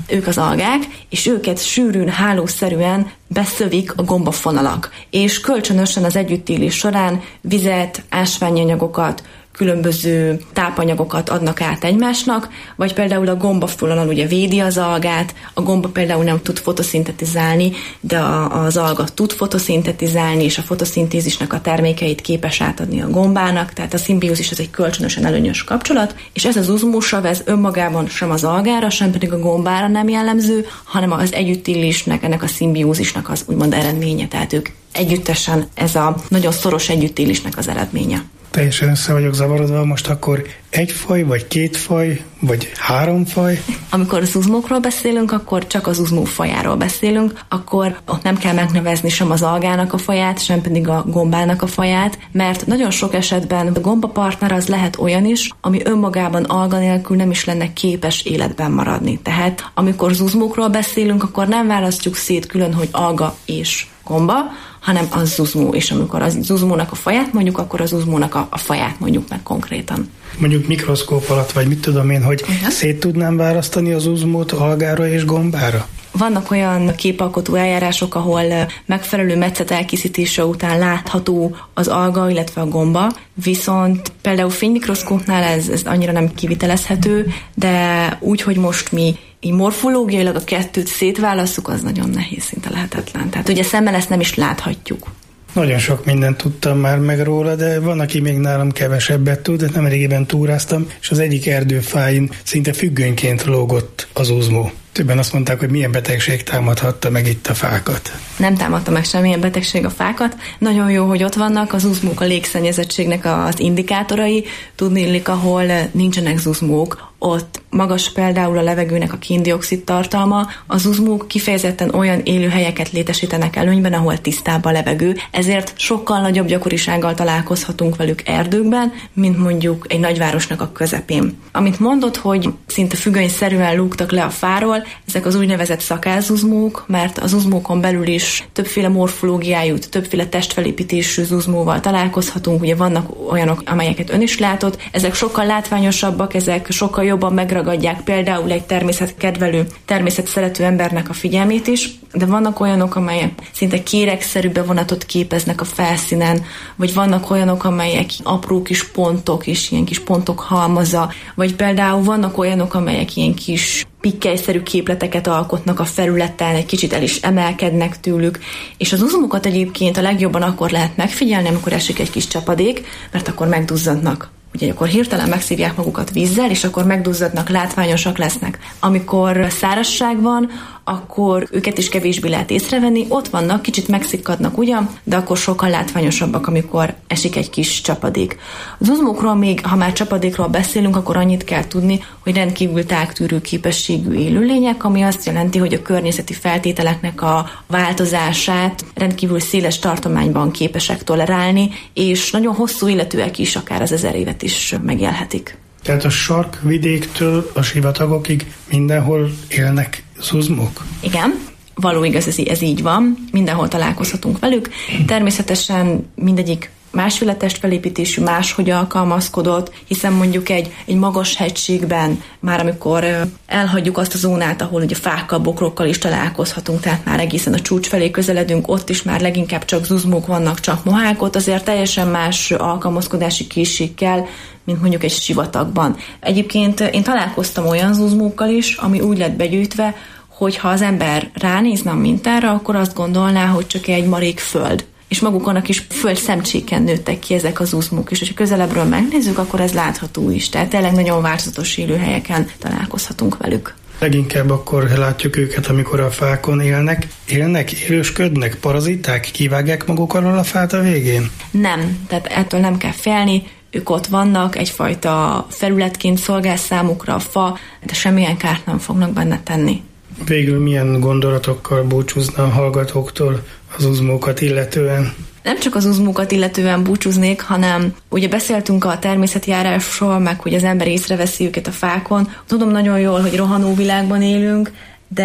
ők az algák, és őket sűrűn, hálószerűen beszövik a gombafonalak, és kölcsönösen az együttélés során vizet, ásványi anyagokat, különböző tápanyagokat adnak át egymásnak, vagy például a gombafonal ugye védi az algát, a gomba például nem tud fotoszintetizálni, de a, az alga tud fotoszintetizálni, és a fotoszintézisnek a termékeit képes átadni a gombának, tehát a szimbiózis az egy kölcsönösen előnyös kapcsolat, és ez az uzmósav, ez önmagában sem az algára, sem pedig a gombára nem jellemző, hanem az együttélésnek, ennek a szimbiózisnak az úgymond eredménye, tehát ők együttesen ez a nagyon szoros együttélésnek az eredménye. Teljesen össze vagyok zavarodva, most akkor egy faj, vagy két faj, vagy három faj? Amikor az uzmókról beszélünk, akkor csak az uzmó fajáról beszélünk, akkor ott nem kell megnevezni sem az algának a faját, sem pedig a gombának a faját, mert nagyon sok esetben a gombapartner az lehet olyan is, ami önmagában alga nélkül nem is lenne képes életben maradni. Tehát amikor az uzmókról beszélünk, akkor nem választjuk szét külön, hogy alga és gomba, hanem az zuzmó, és amikor az zuzmónak a faját mondjuk, akkor az zuzmónak a, a faját mondjuk meg konkrétan. Mondjuk mikroszkóp alatt, vagy mit tudom én, hogy uh-huh. szét tudnám választani az uzmót algára és gombára? Vannak olyan képalkotó eljárások, ahol megfelelő metszet elkészítése után látható az alga, illetve a gomba, viszont például fénymikroszkópnál ez, ez annyira nem kivitelezhető, de úgy, hogy most mi így morfológiailag a kettőt szétválasszuk, az nagyon nehéz, szinte lehetetlen. Tehát ugye szemmel ezt nem is láthatjuk. Nagyon sok mindent tudtam már meg róla, de van, aki még nálam kevesebbet tud, de nem elégében túráztam, és az egyik erdőfáin szinte függönyként lógott az uzmó. Többen azt mondták, hogy milyen betegség támadhatta meg itt a fákat. Nem támadta meg semmilyen betegség a fákat. Nagyon jó, hogy ott vannak az uzmók a légszennyezettségnek az indikátorai. Tudni illik, ahol nincsenek zuzmók, ott magas például a levegőnek a kén-dioxid tartalma. Az uzmók kifejezetten olyan élőhelyeket létesítenek előnyben, ahol tisztább a levegő, ezért sokkal nagyobb gyakorisággal találkozhatunk velük erdőkben, mint mondjuk egy nagyvárosnak a közepén. Amit mondott, hogy szinte függönyszerűen lúgtak le a fáról, ezek az úgynevezett szakászuzmók, mert az uzmókon belül is többféle morfológiájú, többféle testfelépítésű zuzmóval találkozhatunk, ugye vannak olyanok, amelyeket ön is látott, ezek sokkal látványosabbak, ezek sokkal jobban megragadják például egy természetkedvelő, természetszerető embernek a figyelmét is, de vannak olyanok, amelyek szinte kéregszerű bevonatot képeznek a felszínen, vagy vannak olyanok, amelyek apró kis pontok és ilyen kis pontok halmaza, vagy például vannak olyanok, amelyek ilyen kis pikkelyszerű képleteket alkotnak a felületen, egy kicsit el is emelkednek tőlük, és az uzmokat egyébként a legjobban akkor lehet megfigyelni, amikor esik egy kis csapadék, mert akkor megduzzadnak. Ugye akkor hirtelen megszívják magukat vízzel, és akkor megduzzadnak, látványosak lesznek. Amikor szárazság van, akkor őket is kevésbé lehet észrevenni, ott vannak, kicsit megszikkadnak ugyan, de akkor sokkal látványosabbak, amikor esik egy kis csapadék. Az uzmókról még, ha már csapadékról beszélünk, akkor annyit kell tudni, hogy rendkívül tágtűrő képességű élőlények, ami azt jelenti, hogy a környezeti feltételeknek a változását rendkívül széles tartományban képesek tolerálni, és nagyon hosszú életűek is, akár az ezer évet is megélhetik. Tehát a sarkvidéktől a sivatagokig mindenhol élnek zuzmók? Igen, való igaz, ez, ez így van, mindenhol találkozhatunk velük. Természetesen mindegyik másféle testfelépítésű, máshogy alkalmazkodott, hiszen mondjuk egy, egy magas hegységben, már amikor elhagyjuk azt a zónát, ahol ugye fákkal, bokrokkal is találkozhatunk, tehát már egészen a csúcs felé közeledünk, ott is már leginkább csak zuzmók vannak, csak mohák, ott azért teljesen más alkalmazkodási készség kell, mint mondjuk egy sivatagban. Egyébként én találkoztam olyan zuzmókkal is, ami úgy lett begyűjtve, hogy ha az ember ránézne a mintára, akkor azt gondolná, hogy csak egy marék föld. És magukon a kis föld szemcséken nőttek ki ezek az uzmók, és ha közelebbről megnézzük, akkor ez látható is. Tehát tényleg nagyon változatos élőhelyeken találkozhatunk velük. Leginkább akkor látjuk őket, amikor a fákon élnek. Élnek, élősködnek, paraziták, kivágják maguk alól a fát a végén? Nem, tehát ettől nem kell félni. Ők ott vannak, egyfajta felületként szolgál számukra a fa, de semmilyen kárt nem fognak benne tenni. Végül milyen gondolatokkal búcsúzna a hallgatóktól az uzmókat illetően? Nem csak az uzmókat illetően búcsúznék, hanem ugye beszéltünk a természetjárásról, meg hogy az ember észreveszi őket a fákon. Tudom nagyon jól, hogy rohanó világban élünk, de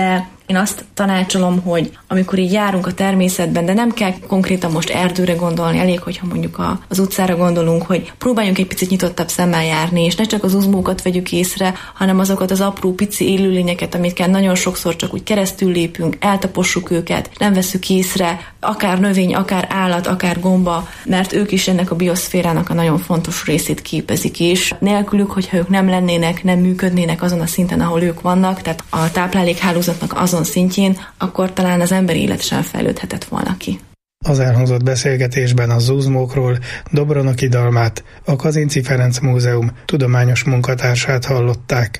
Én azt tanácsolom, hogy amikor így járunk a természetben, de nem kell konkrétan most erdőre gondolni, elég, hogyha mondjuk a, az utcára gondolunk, hogy próbáljunk egy picit nyitottabb szemmel járni, és ne csak az uzmókat vegyük észre, hanem azokat az apró pici élőlényeket, amiket nagyon sokszor csak úgy keresztül lépünk, eltapossuk őket, nem veszük észre, akár növény, akár állat, akár gomba, mert ők is ennek a bioszférának a nagyon fontos részét képezik, és nélkülük, hogyha ők nem lennének, nem működnének azon a szinten, ahol ők vannak, tehát a táplálékhálózatnak azon szintjén, akkor talán az emberi élet sem fejlődhetett volna ki. Az elhangzott beszélgetésben a zuzmókról Dobronoki Dalmát, a Kazinczy Ferenc Múzeum tudományos munkatársát hallották.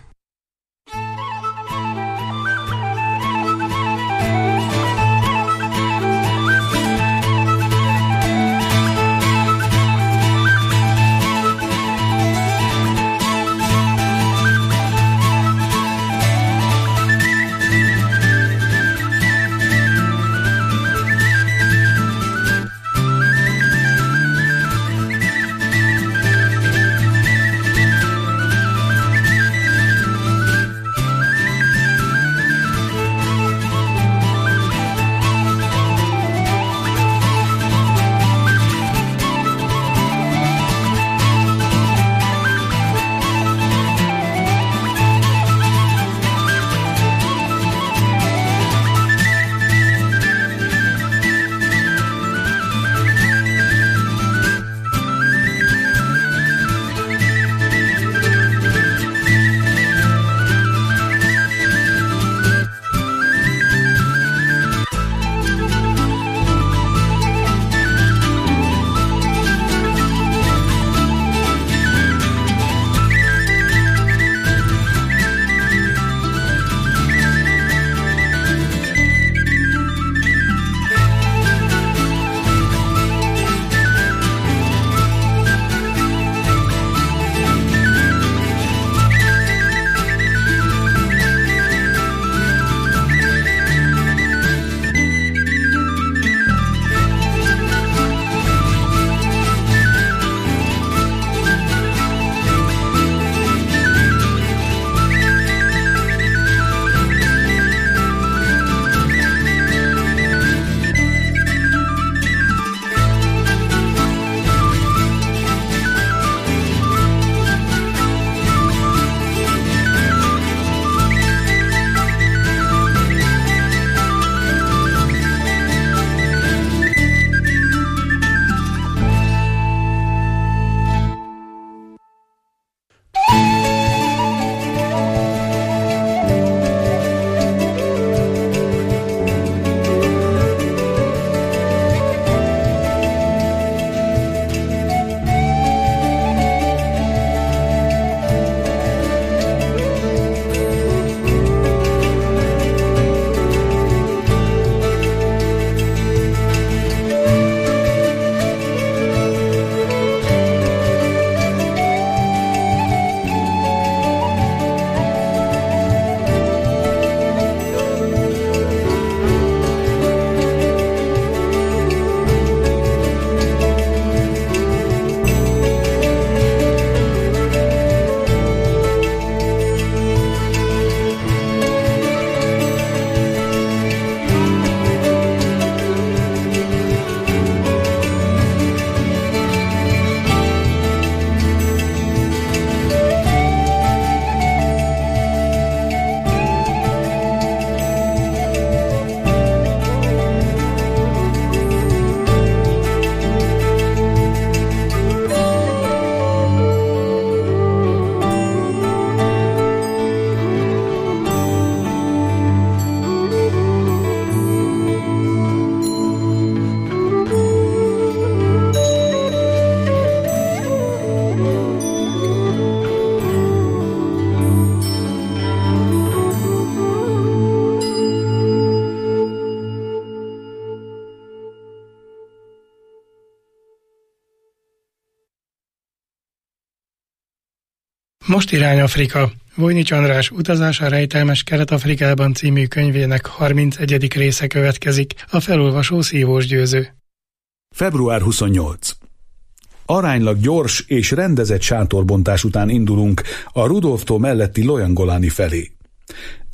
Most irány Afrika. Vojnics András Utazás a rejtelmes Kelet-Afrikában című könyvének harmincegyedik része következik, a felolvasó Szívós Győző. február huszonnyolcadika. Aránylag gyors és rendezett sátorbontás után indulunk a Rudolf tó melletti Lojangoláni felé.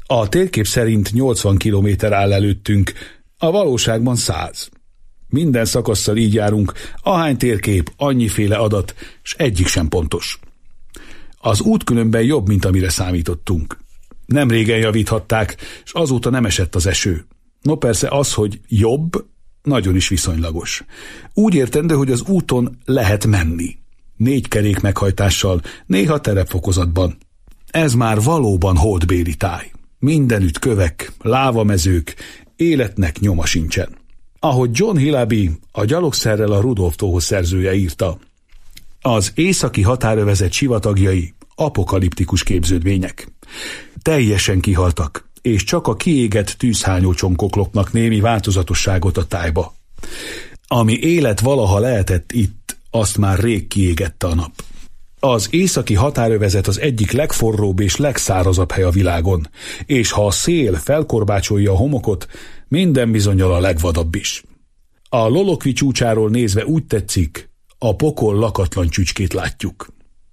A térkép szerint nyolcvan kilométer áll előttünk, a valóságban száz. Minden szakasszal így járunk, ahány térkép, annyiféle adat, s egyik sem pontos. Az út különben jobb, mint amire számítottunk. Nem régen javíthatták, s azóta nem esett az eső. No persze az, hogy jobb, nagyon is viszonylagos. Úgy értendő, hogy az úton lehet menni. Négy kerék meghajtással, néha terepfokozatban. Ez már valóban holdbéli táj. Mindenütt kövek, lávamezők, életnek nyoma sincsen. Ahogy John Hillaby, a gyalogszerrel a Rudolf-tóhoz szerzője írta, az északi határövezet sivatagjai apokaliptikus képződmények. Teljesen kihaltak, és csak a kiégett tűzhányó csonkok lopnak némi változatosságot a tájba. Ami élet valaha lehetett itt, azt már rég kiégette a nap. Az északi határövezet az egyik legforróbb és legszárazabb hely a világon, és ha a szél felkorbácsolja a homokot, minden bizonnyal a legvadabb is. A Lolokvi csúcsáról nézve úgy tetszik, a pokol lakatlan csücskét látjuk.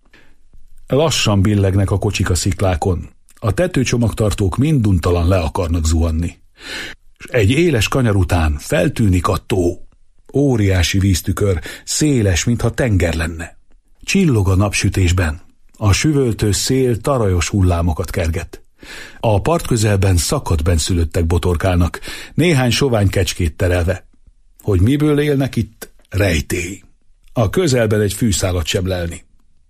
Lassan billegnek a kocsik a sziklákon, a tetőcsomagtartók minduntalan le akarnak zuhanni. És egy éles kanyar után feltűnik a tó. Óriási víztükör, széles, mintha tenger lenne. Csillog a napsütésben, a süvöltő szél tarajos hullámokat kerget. A part közelben szakadbenszülöttek botorkálnak, néhány sovány kecskét terelve. Hogy miből élnek itt? Rejtély. A közelben egy fűszálat sem lelni.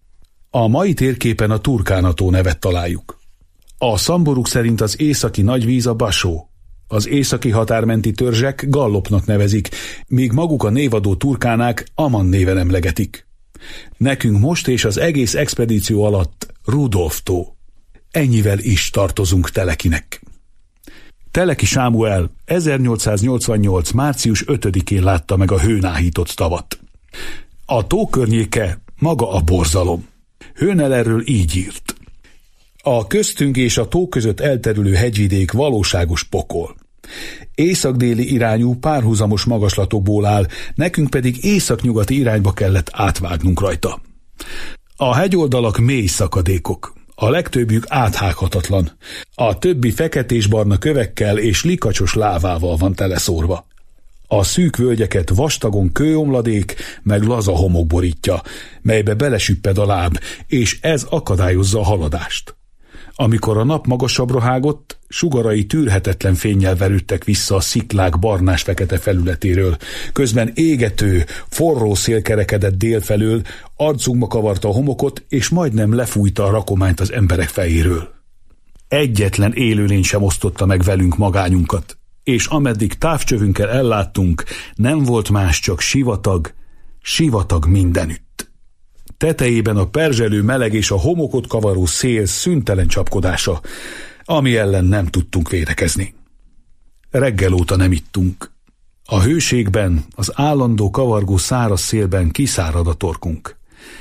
A mai térképen a Turkana-tó nevet találjuk. A szamboruk szerint az északi nagyvíz a Basó. Az északi határmenti törzsek Gallopnak nevezik, míg maguk a névadó turkánák Aman néven emlegetik. Nekünk most és az egész expedíció alatt Rudolf-tó. Ennyivel is tartozunk Telekinek. Teleki Sámuel ezernyolcszáznyolcvannyolc. március ötödikén látta meg a hőnáhított tavat. A tó környéke maga a borzalom. Hőnel erről így írt. A köztünk és a tó között elterülő hegyvidék valóságos pokol. Észak-déli irányú párhuzamos magaslatokból áll, nekünk pedig észak-nyugati irányba kellett átvágnunk rajta. A hegyoldalak mély szakadékok, a legtöbbjük áthághatatlan, a többi feketés-barna kövekkel és likacsos lávával van teleszórva. A szűk völgyeket vastagon kőomladék meg laza homok borítja, melybe belesüpped a láb, és ez akadályozza a haladást. Amikor a nap magasabbra hágott, sugarai tűrhetetlen fénnyel verődtek vissza a sziklák barnás-fekete felületéről, közben égető, forró szél kerekedett délfelől, arcunkba kavarta a homokot, és majdnem lefújta a rakományt az emberek fejéről. Egyetlen élőlény sem osztotta meg velünk magányunkat, és ameddig távcsövünkkel elláttunk, nem volt más, csak sivatag, sivatag mindenütt. Tetejében a perzselő meleg és a homokot kavaró szél szüntelen csapkodása, ami ellen nem tudtunk védekezni. Reggel óta nem ittunk. A hőségben, az állandó kavargó száraz szélben kiszárad a torkunk.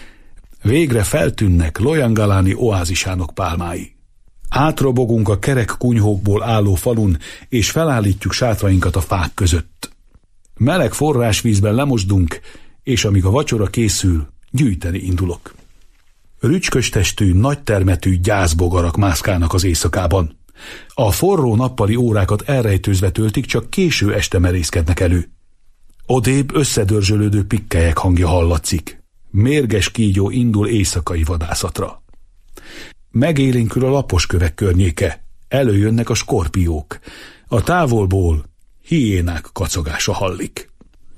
Végre feltűnnek Lojangaláni oázisának pálmái. Átrobogunk a kerek kunyhókból álló falun, és felállítjuk sátrainkat a fák között. Meleg forrásvízben lemosdunk, és amíg a vacsora készül, gyűjteni indulok. Rücskös testű, nagy termetű gyászbogarak mászkálnak az éjszakában. A forró nappali órákat elrejtőzve töltik, csak késő este merészkednek elő. Odébb összedörzsölődő pikkelyek hangja hallatszik. Mérges kígyó indul éjszakai vadászatra. Megélénkül a laposkövek környéke. Előjönnek a skorpiók. A távolból hiénák kacogása hallik.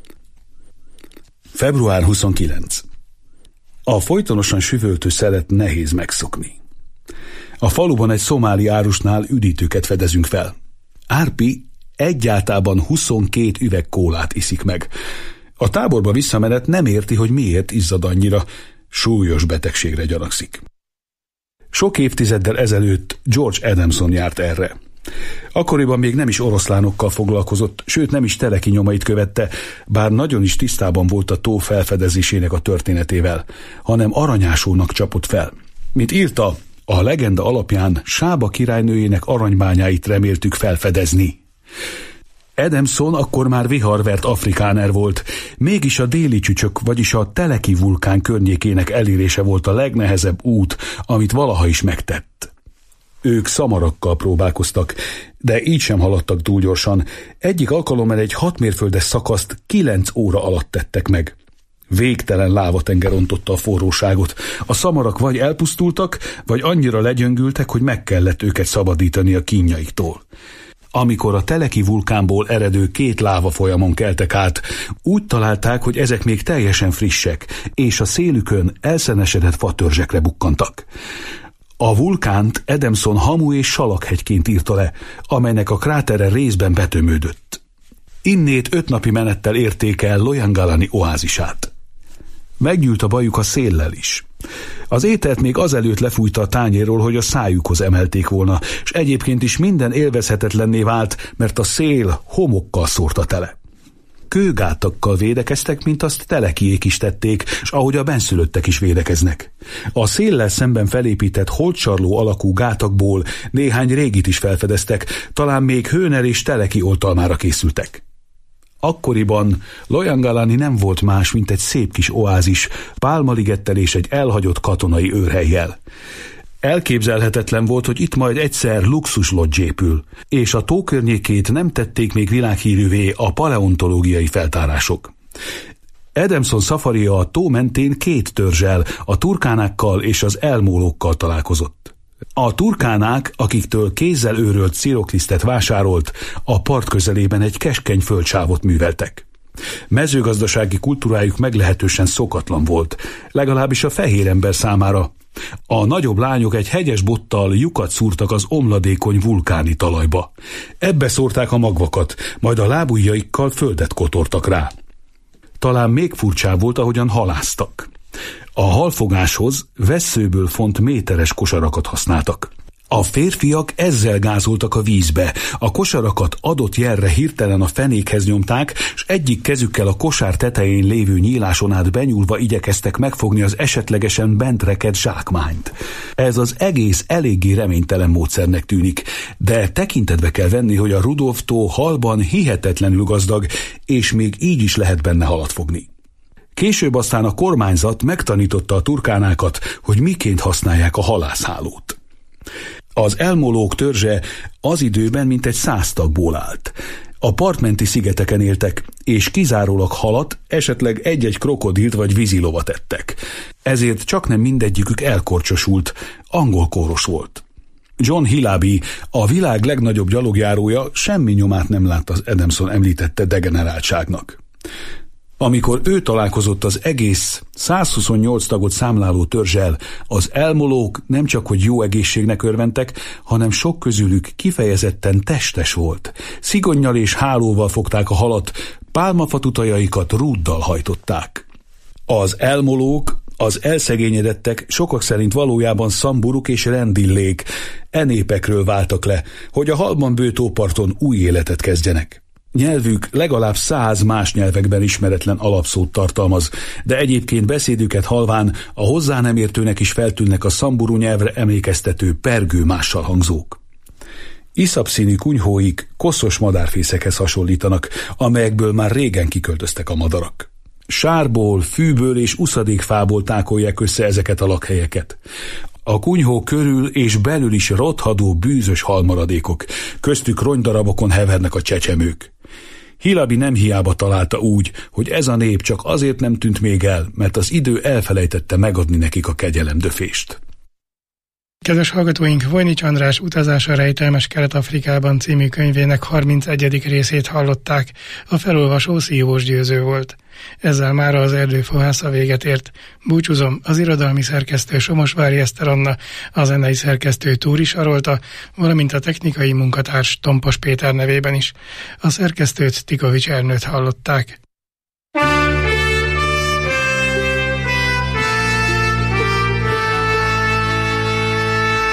február huszonkilencedike. A folytonosan süvöltő szelet nehéz megszokni. A faluban egy szomáli árusnál üdítőket fedezünk fel. Árpi egyáltalán huszonkét üveg kólát iszik meg. A táborba visszamenet nem érti, hogy miért izzad annyira, súlyos betegségre gyanakszik. Sok évtizeddel ezelőtt George Adamson járt erre. Akkoriban még nem is oroszlánokkal foglalkozott, sőt nem is Teleki nyomait követte, bár nagyon is tisztában volt a tó felfedezésének a történetével, hanem aranyásónak csapott fel. Mint írta, a legenda alapján Sába királynőjének aranybányáit reméltük felfedezni. Adamson akkor már viharvert afrikáner volt, mégis a déli csücsök, vagyis a Teleki vulkán környékének elérése volt a legnehezebb út, amit valaha is megtett. Ők szamarakkal próbálkoztak, de így sem haladtak túl gyorsan. Egyik alkalommal egy hat mérföldes szakaszt kilenc óra alatt tettek meg. Végtelen lávatenger ontotta a forróságot. A szamarak vagy elpusztultak, vagy annyira legyöngültek, hogy meg kellett őket szabadítani a kínjaiktól. Amikor a Teleki vulkánból eredő két láva folyamon keltek át, úgy találták, hogy ezek még teljesen frissek, és a szélükön elszenesedett fatörzsekre bukkantak. A vulkánt Adamson hamu és salakhegyként írta le, amelynek a krátere részben betömődött. Innét öt napi menettel érték el Loyangalani oázisát. Meggyűlt a bajuk a széllel is. Az ételt még azelőtt lefújta a tányérról, hogy a szájukhoz emelték volna, és egyébként is minden élvezhetetlenné vált, mert a szél homokkal szórta tele. Kőgátakkal védekeztek, mint azt telekiék is tették, és ahogy a benszülöttek is védekeznek. A széllel szemben felépített holtsarló alakú gátakból néhány régit is felfedeztek, talán még Hőner és Teleki oltalmára készültek. Akkoriban Loyangalani nem volt más, mint egy szép kis oázis, pálmaligettel és egy elhagyott katonai őrhellyel. Elképzelhetetlen volt, hogy itt majd egyszer luxus lodge épül, és a tó környékét nem tették még világhírűvé a paleontológiai feltárások. Adamson szafaria a tó mentén két törzsel, a turkánákkal és az elmólókkal találkozott. A turkánák, akiktől kézzel őrölt sziroklisztet vásárolt, a part közelében egy keskeny földsávot műveltek. Mezőgazdasági kultúrájuk meglehetősen szokatlan volt, legalábbis a fehér ember számára. A nagyobb lányok egy hegyes bottal lyukat szúrtak az omladékony vulkáni talajba. Ebbe szórták a magvakat, majd a lábujjaikkal földet kotortak rá. Talán még furcsább volt, ahogyan halásztak. A halfogáshoz vesszőből font méteres kosarakat használtak. A férfiak ezzel gázoltak a vízbe, a kosarakat adott jelre hirtelen a fenékhez nyomták, és egyik kezükkel a kosár tetején lévő nyíláson át benyúlva igyekeztek megfogni az esetlegesen bent rekedt zsákmányt. Ez az egész eléggé reménytelen módszernek tűnik, de tekintetbe kell venni, hogy a Rudolf-tó halban hihetetlenül gazdag, és még így is lehet benne halat fogni. Később aztán a kormányzat megtanította a turkánákat, hogy miként használják a halászhálót. Az elmolók törzse az időben mintegy száz tagból állt. A partmenti szigeteken éltek, és kizárólag halat, esetleg egy-egy krokodilt vagy vízilovat ettek. Ezért csaknem mindegyikük elkorcsosult, angol kóros volt. John Hilabi, a világ legnagyobb gyalogjárója, semmi nyomát nem látta az Adamson említette degeneráltságnak. Amikor ő találkozott az egész százhuszonnyolc tagot számláló törzsel, az elmolók nem csak hogy jó egészségnek örventek, hanem sok közülük kifejezetten testes volt. Szigonnyal és hálóval fogták a halat, pálmafatujaikat rúddal hajtották. Az elmolók, az elszegényedettek sokak szerint valójában szamburuk és rendillék, e népekről váltak le, hogy a halban bő tóparton új életet kezdjenek. Nyelvük legalább száz más nyelvekben ismeretlen alapszót tartalmaz, de egyébként beszédüket halván a hozzá nem értőnek is feltűnnek a szamburu nyelvre emlékeztető pergő mással hangzók. Iszapszínű kunyhóik koszos madárfészekhez hasonlítanak, amelyekből már régen kiköltöztek a madarak. Sárból, fűből és uszadékfából tákolják össze ezeket a lakhelyeket. A kunyhó körül és belül is rothadó, bűzös halmaradékok, köztük rongydarabokon hevernek a csecsemők. Hilabi nem hiába találta úgy, hogy ez a nép csak azért nem tűnt még el, mert az idő elfelejtette megadni nekik a kegyelemdöfést. Kedves hallgatóink, Vojnics András Utazás a rejtelmes Kelet-Afrikában című könyvének harmincegyedik részét hallották, a felolvasó Szívós Győző volt. Ezzel mára az Erdőfóhásza véget ért. Búcsúzom, az irodalmi szerkesztő Somosvári Eszter Anna, a zenei szerkesztő Túri Sarolta, valamint a technikai munkatárs Tompos Péter nevében is. A szerkesztőt Tikovics Ernőt hallották.